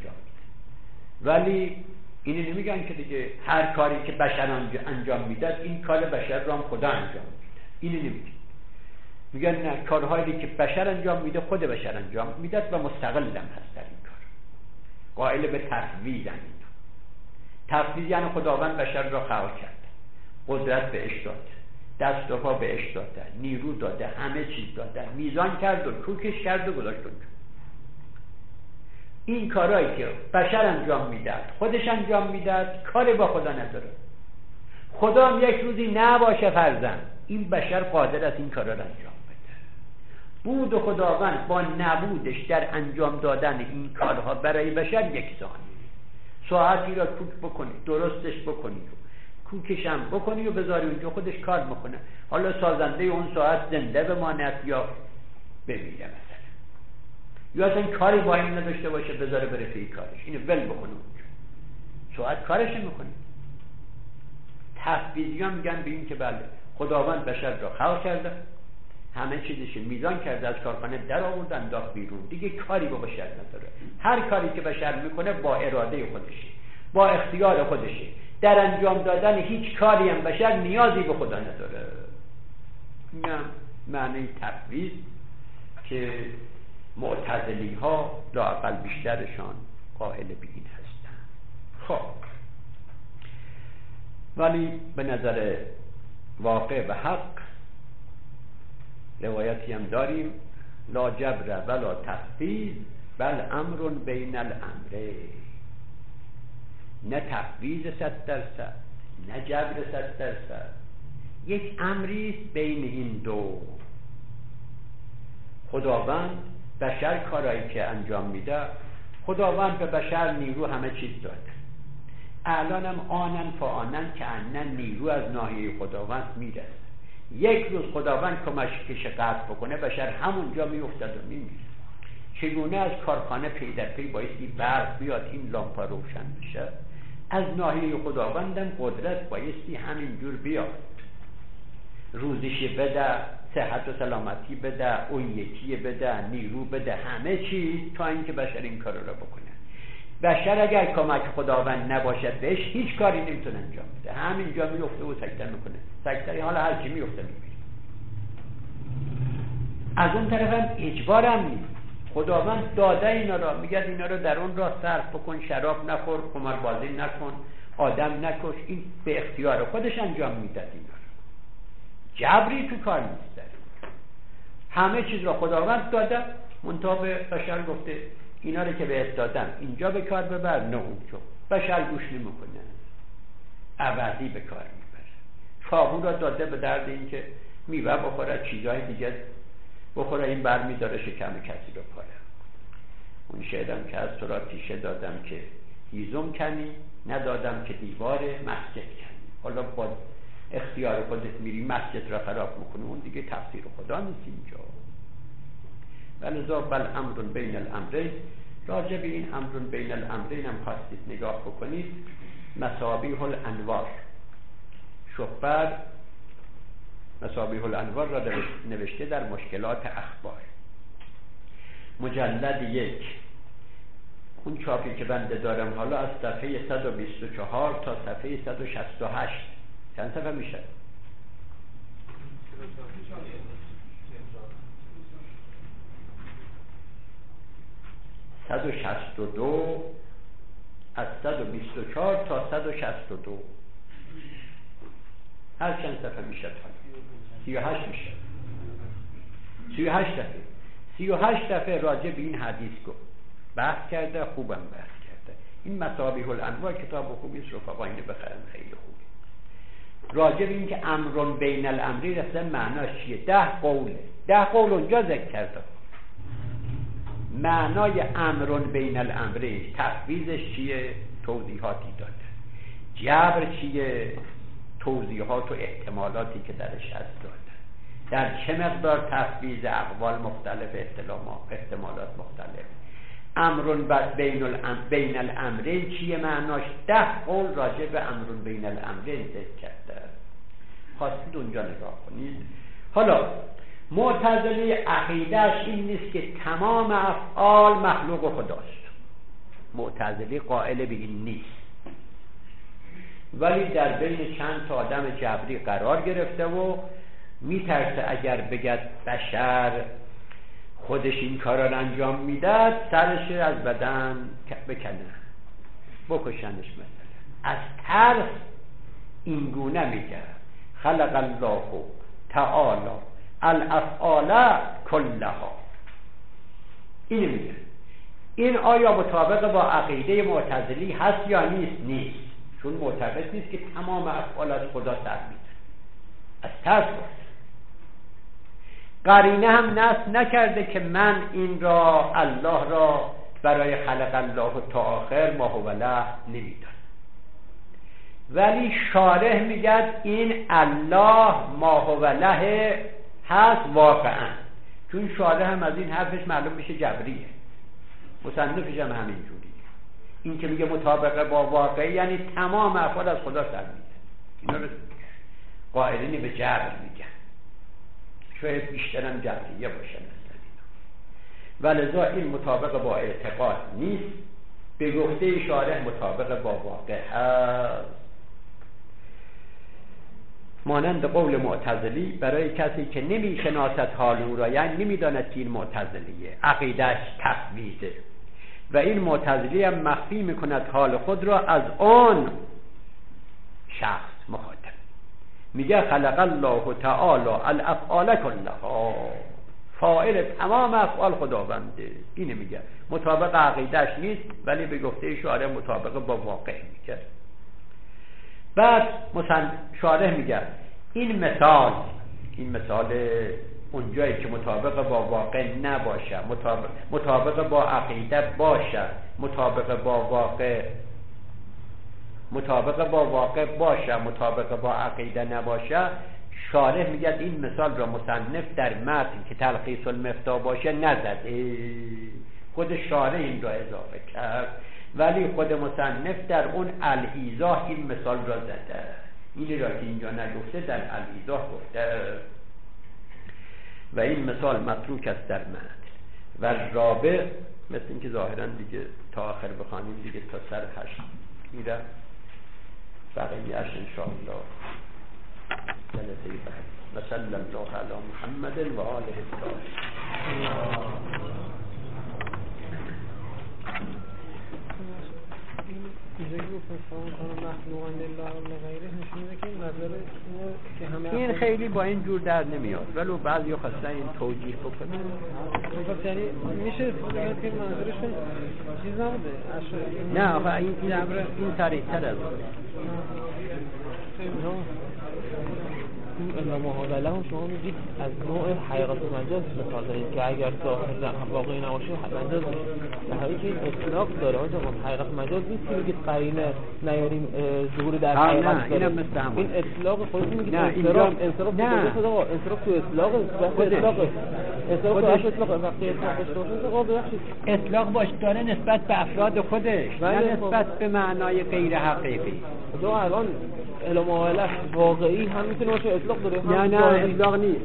ولی اینو نمیگن که دیگه هر کاری که بشر انجام میداد این کار بشر را هم خدا انجام میده. اینو نمیگن. میگن نه، کارهایی که بشر انجام میده خود بشر انجام میداد و مستقل هم هست در این کار. قائل به تفویض هم. تفویض یعنی خداوند بشر را خلق کرد، قدرت بهش داد، دست و پا بهش داده، نیرو داده، همه چیز داده، میزان کرد و کوکش کرد و گذاشت اونجا. این کارهایی که بشر انجام میداد، خودش انجام میداد، کاری با خدا نداره. خدا هم یک روزی نباشه فرزن، این بشر قادر است این کارا رو انجام بده. بود خداوند با نبودش در انجام دادن این کارها برای بشر یکسان. ساعتی را کوک بکنی، درستش بکنی، کوکش هم بکنی و بذاری اونجا، خودش کار میکنه. حالا سازنده اون ساعت زنده بماند یا بمیره مثلا، یا اصلا کاری با این نداشته باشه، بذاره بره پی کارش، اینو ول بکنه اونجا، ساعت کارش میکنه. تفویضیان میگن به این که بله، خداوند بشر را خلق کرده، همه چیزش میزان کرده، از کارخانه در آورد انداخت بیرون، دیگه کاری با بشر نداره. هر کاری که بشر میکنه با اراده خودشه، با اختیار خودشه. در انجام دادن هیچ کاری هم بشر نیازی به خدا نداره. این هم معنی تفویض که معتزلی ها لااقل بیشترشان قائل به این هستند. خب ولی به نظر واقع و حق روایتی هم داریم: لا جبر ولا تفویض بل امر بین الامرین. نه تفویض 100%، نه جبر 100%، یک امریست بین این دو. خداوند بشر کارایی که انجام میده، خداوند به بشر نیرو همه چیز داده. الانم آنن فآنن که انن نیرو از ناحیه خداوند میرسه. یک روز خداوند کمکش قطع بکنه، بشر همونجا میافتد و میمیره. چگونه از کارخانه پی در پی بایستی برق بیاد این لامپا روشن بشه، از ناحیه خداوندم قدرت بایستی همینجور بیاد، روزشی بده، صحت و سلامتی بده، اون یکی بده، نیرو بده، همه چیز، تا اینکه بشر این کار رو بکنه. بشر اگر کمک خداوند نباشد بهش هیچ کاری نمیتونه انجام بده، همینجا میفته و سکته میکنه. سکته حالا هر چی میفته میمیره. از اون طرف هم اجبار هم نیست. خداوند داده اینا را، میگه اینا را در اون راه صرف بکن، شراب نخور، قماربازی نکن، آدم نکش، این به اختیار خودش انجام میداد. اینا جبری تو کار نیست. همه چیز را خداوند داده، منتها به بشر گفته اینا رو که بهت دادم اینجا به کار ببر، نه اونجا. بشر گوش نمیکنه، عوضی به کار میبره. چاقو را داده به درد این که میوه بخوره، چیزهای دیگه بخوره، این بر میداره شکم کسی رو پاره. اون شعرم که از تو را تیشه دادم که هیزم کنی، ندادم که دیوار مسجد کنی. حالا با اختیار خودت میری مسجد را خراب میکنی، اون دیگه تقصیر خدا نیست اینجا. ولذا بل امر بین الامرین، راجع به این امر بین الامرین هم خواستید نگاه بکنید. مصابیح الانوار، شوپر مصابیح الانوار را نوشته در مشکلات اخبار، مجلد 1. اون چاپی که بنده دارم حالا از صفحه 124 تا صفحه 168. چند صفحه میشه؟ 162 از 124 تا 162. هر چند صفحه میشه؟ 38 میشه. 38 دفعه 38 دفعه راجع به این حدیث گفت، بحث کرده، خوبم بحث کرده. این مصابیح الانوار کتاب خوبی است، رفقا اینو بخرن، خیلی خوبه. راجع به این که امر بین الامرین اصلا معناش چیه؟ 10 قوله، 10 قول اونجا ذکر کرده. معنای امر بین الامرین، تفویضش چیه؟ توضیحاتی داده. جبر چیه؟ توضیحات و احتمالاتی که درش هست داده. در چه مقدار تفویض، اقوال مختلف، احتمالات مختلف. امر بین الامرین چیه معناش؟ 10 قول راجع به امر بین الامرین ذکر کرده. خواستید اونجا نگاه کنید. حالا معتزله عقیدهش این نیست که تمام افعال مخلوق خداست. معتزله قائل به این نیست، ولی در بین چند تا آدم جبری قرار گرفته و میترسه اگر بگد بشر خودش این کارا رو انجام میداد، سرش از بدن بکنه، بکشنش. مثلا از ترس اینگونه میگه خلق الله تعالی الافعال کلها. اینو میگه. این آیا مطابق با عقیده معتزلی هست یا نیست؟ نیست، چون معتقد نیست که تمام افعال از خدا سر میده، از ترس گفت. قرینه هم نصب نکرده که من این را الله را برای خلق الله تا آخر ما هو له نمیدانم، ولی شارح میگه این الله ما هو له هست واقعا، چون شارح هم از این حرفش معلوم میشه جبریه، مصنفش هم همین جوریه. این که میگه مطابقه با واقع یعنی تمام افعال از خدا سر میده. اینا رو قائلین به جبر میگن، شاید بیشترم جبریه باشه مثلا اینا. ولذا این مطابق با اعتقاد نیست، به گفته شارح مطابق با واقع هست. مانند قول معتزلی برای کسی که نمیشناسد حال او را، یعنی نمیداند که این معتزلیه، عقیدهش تفویضه و این معتزلی هم مخفی میکند حال خود را از اون شخص مخاطب. میگه خلق الله تعالی الافعال کلها، فاعل تمام افعال خداونده. اینه میگه مطابق عقیدهش نیست، ولی به گفته شارح مطابق با واقع میگه. بعد مثلا شارح میگه این مثال اونجایی که مطابق با واقع نباشه، مطابق با عقیده باشه، مطابق با واقع باشه، مطابق با عقیده نباشه، شارح میگه این مثال را مصنف در متن که تلخیص المفتاح باشه نزده، خود شارح این را اضافه کرد، ولی خود مصنف در اون الایضاح این مثال را زده. این را که اینجا نگفته در الایضاح گفته و این مثال متروک است در متن. و رابع مثل این که ظاهرا دیگه تا آخر بخوانیم دیگه تا سر 8 میره، بقیه‌اش انشاءالله جلسه بعد. و صلی الله علی محمد و آله الطاهرین. مخلوقا لله و غیره نشون میده که این نظر اینه که همه این خیلی با این جور در نمیاد، ولو بعضی خواستن این توجیه بکنن. پس یعنی میشه بگید که منظورشون چیز نبوده؟ نه آخه این صریح‌تر از این محاوله هم شما میگید از نوع حقیقت مجاز مثال دارید که اگر ظاهر واقعی نباشه مجاز میشه، در حالی که این اطلاق داره. آنجا حقیقت مجاز نیست که بگید قرینه نیاریم ظهور در حقیقت داره. این اطلاق خودتون میگید انصراف تو اطلاق اطلاق باش داره نسبت به افراد خودش، نه نسبت به معنای غیر حقیقی. الان علماء واقعی هم میتونه باشه اطلاق داره؟ نه اطلاق نیست.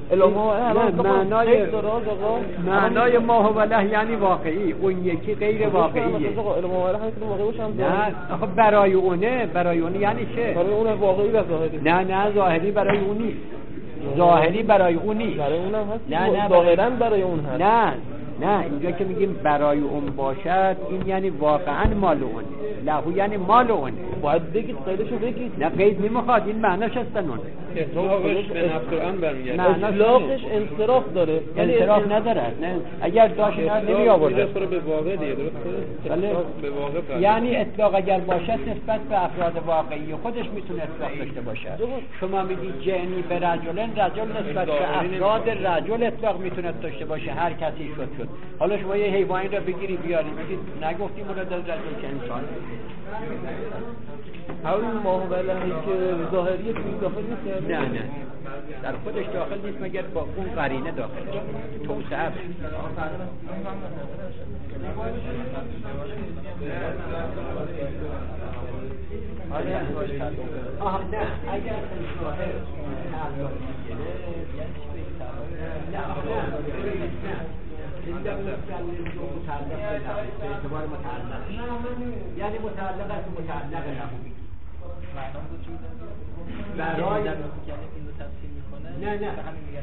معنای ما هو له یعنی واقعی، اون یکی غیر واقعیه. علماء هم میتونه واقعی باشه. نه آخه برای اونه یعنی چه؟ برای اون واقعی و ظاهری. نه ظاهری برای اون نیست. ظاهری برای اون نیست. برای اون هم هست. نه ظاهرا برای اون هست. نه اینجا که میگیم برای اون باشد این یعنی واقعا مال اونه، لهو یعنی مال اونه. باید بگید قیدشو بگید. نه قید نمیخواد، این معناش هستن اونه. اطلاقش به نفس آن برمیگرده. اطلاقش انصراف داره، یعنی انصراف نداره. نه اگر داشت نمی آورده به واقع دیگه درسته؟ به واقع یعنی اطلاق اگر باشد نسبت به افراد واقعی خودش میتونه اطلاق داشته باشد. شما میگید جنی به رجل نسبت به افراد رجل اطلاق میتونه داشته باشه، هر کسی شد. حالا شما یه حیوانی را بگیری بیاری بگید نگفتیم مراد از رجل که انسان. همون ماهولهی که ظاهریه توی داخل نیست؟ نه در خودش داخل نیست مگر با اون قرینه داخل توسعه. نه اگر ظاهر یعنی متعلق است متعلق نبود. برای نه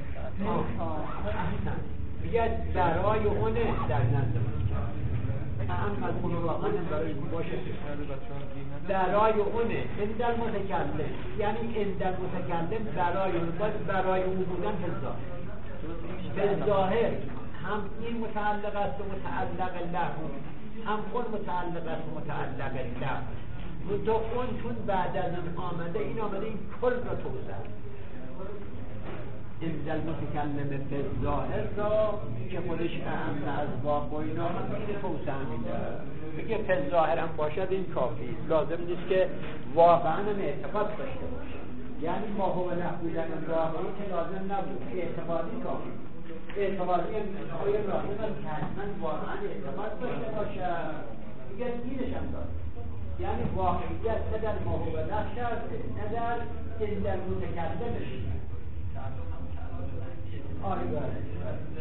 میگه برای اونه در نزد هم از اون واقعا برای باشه برای اونه عند المتکلم، یعنی عند المتکلم برای اون بودن به ظاهر هم این متعلق است و متعلق له، هم اون متعلق است و متعلق له. اون چون بعد از این آمده این کل را توسعه. عند المتکلم به ظاهر را که خودش اهم از واقع و اینا هم این توسعه میده. میگه به ظاهر هم باشد این کافی، لازم نیست که واقعا هم اعتقاد داشته باشه. یعنی ما هو له بودن واقعی که لازم نبود، اعتقادی کافی. اعتقادی هم آیا لازم است که حتما واقعا اعتقاد داشته باشه. میگه اینش هم داره، یعنی واقعیت نه در ما هو له شرطه، نه در این در متکلمش. آره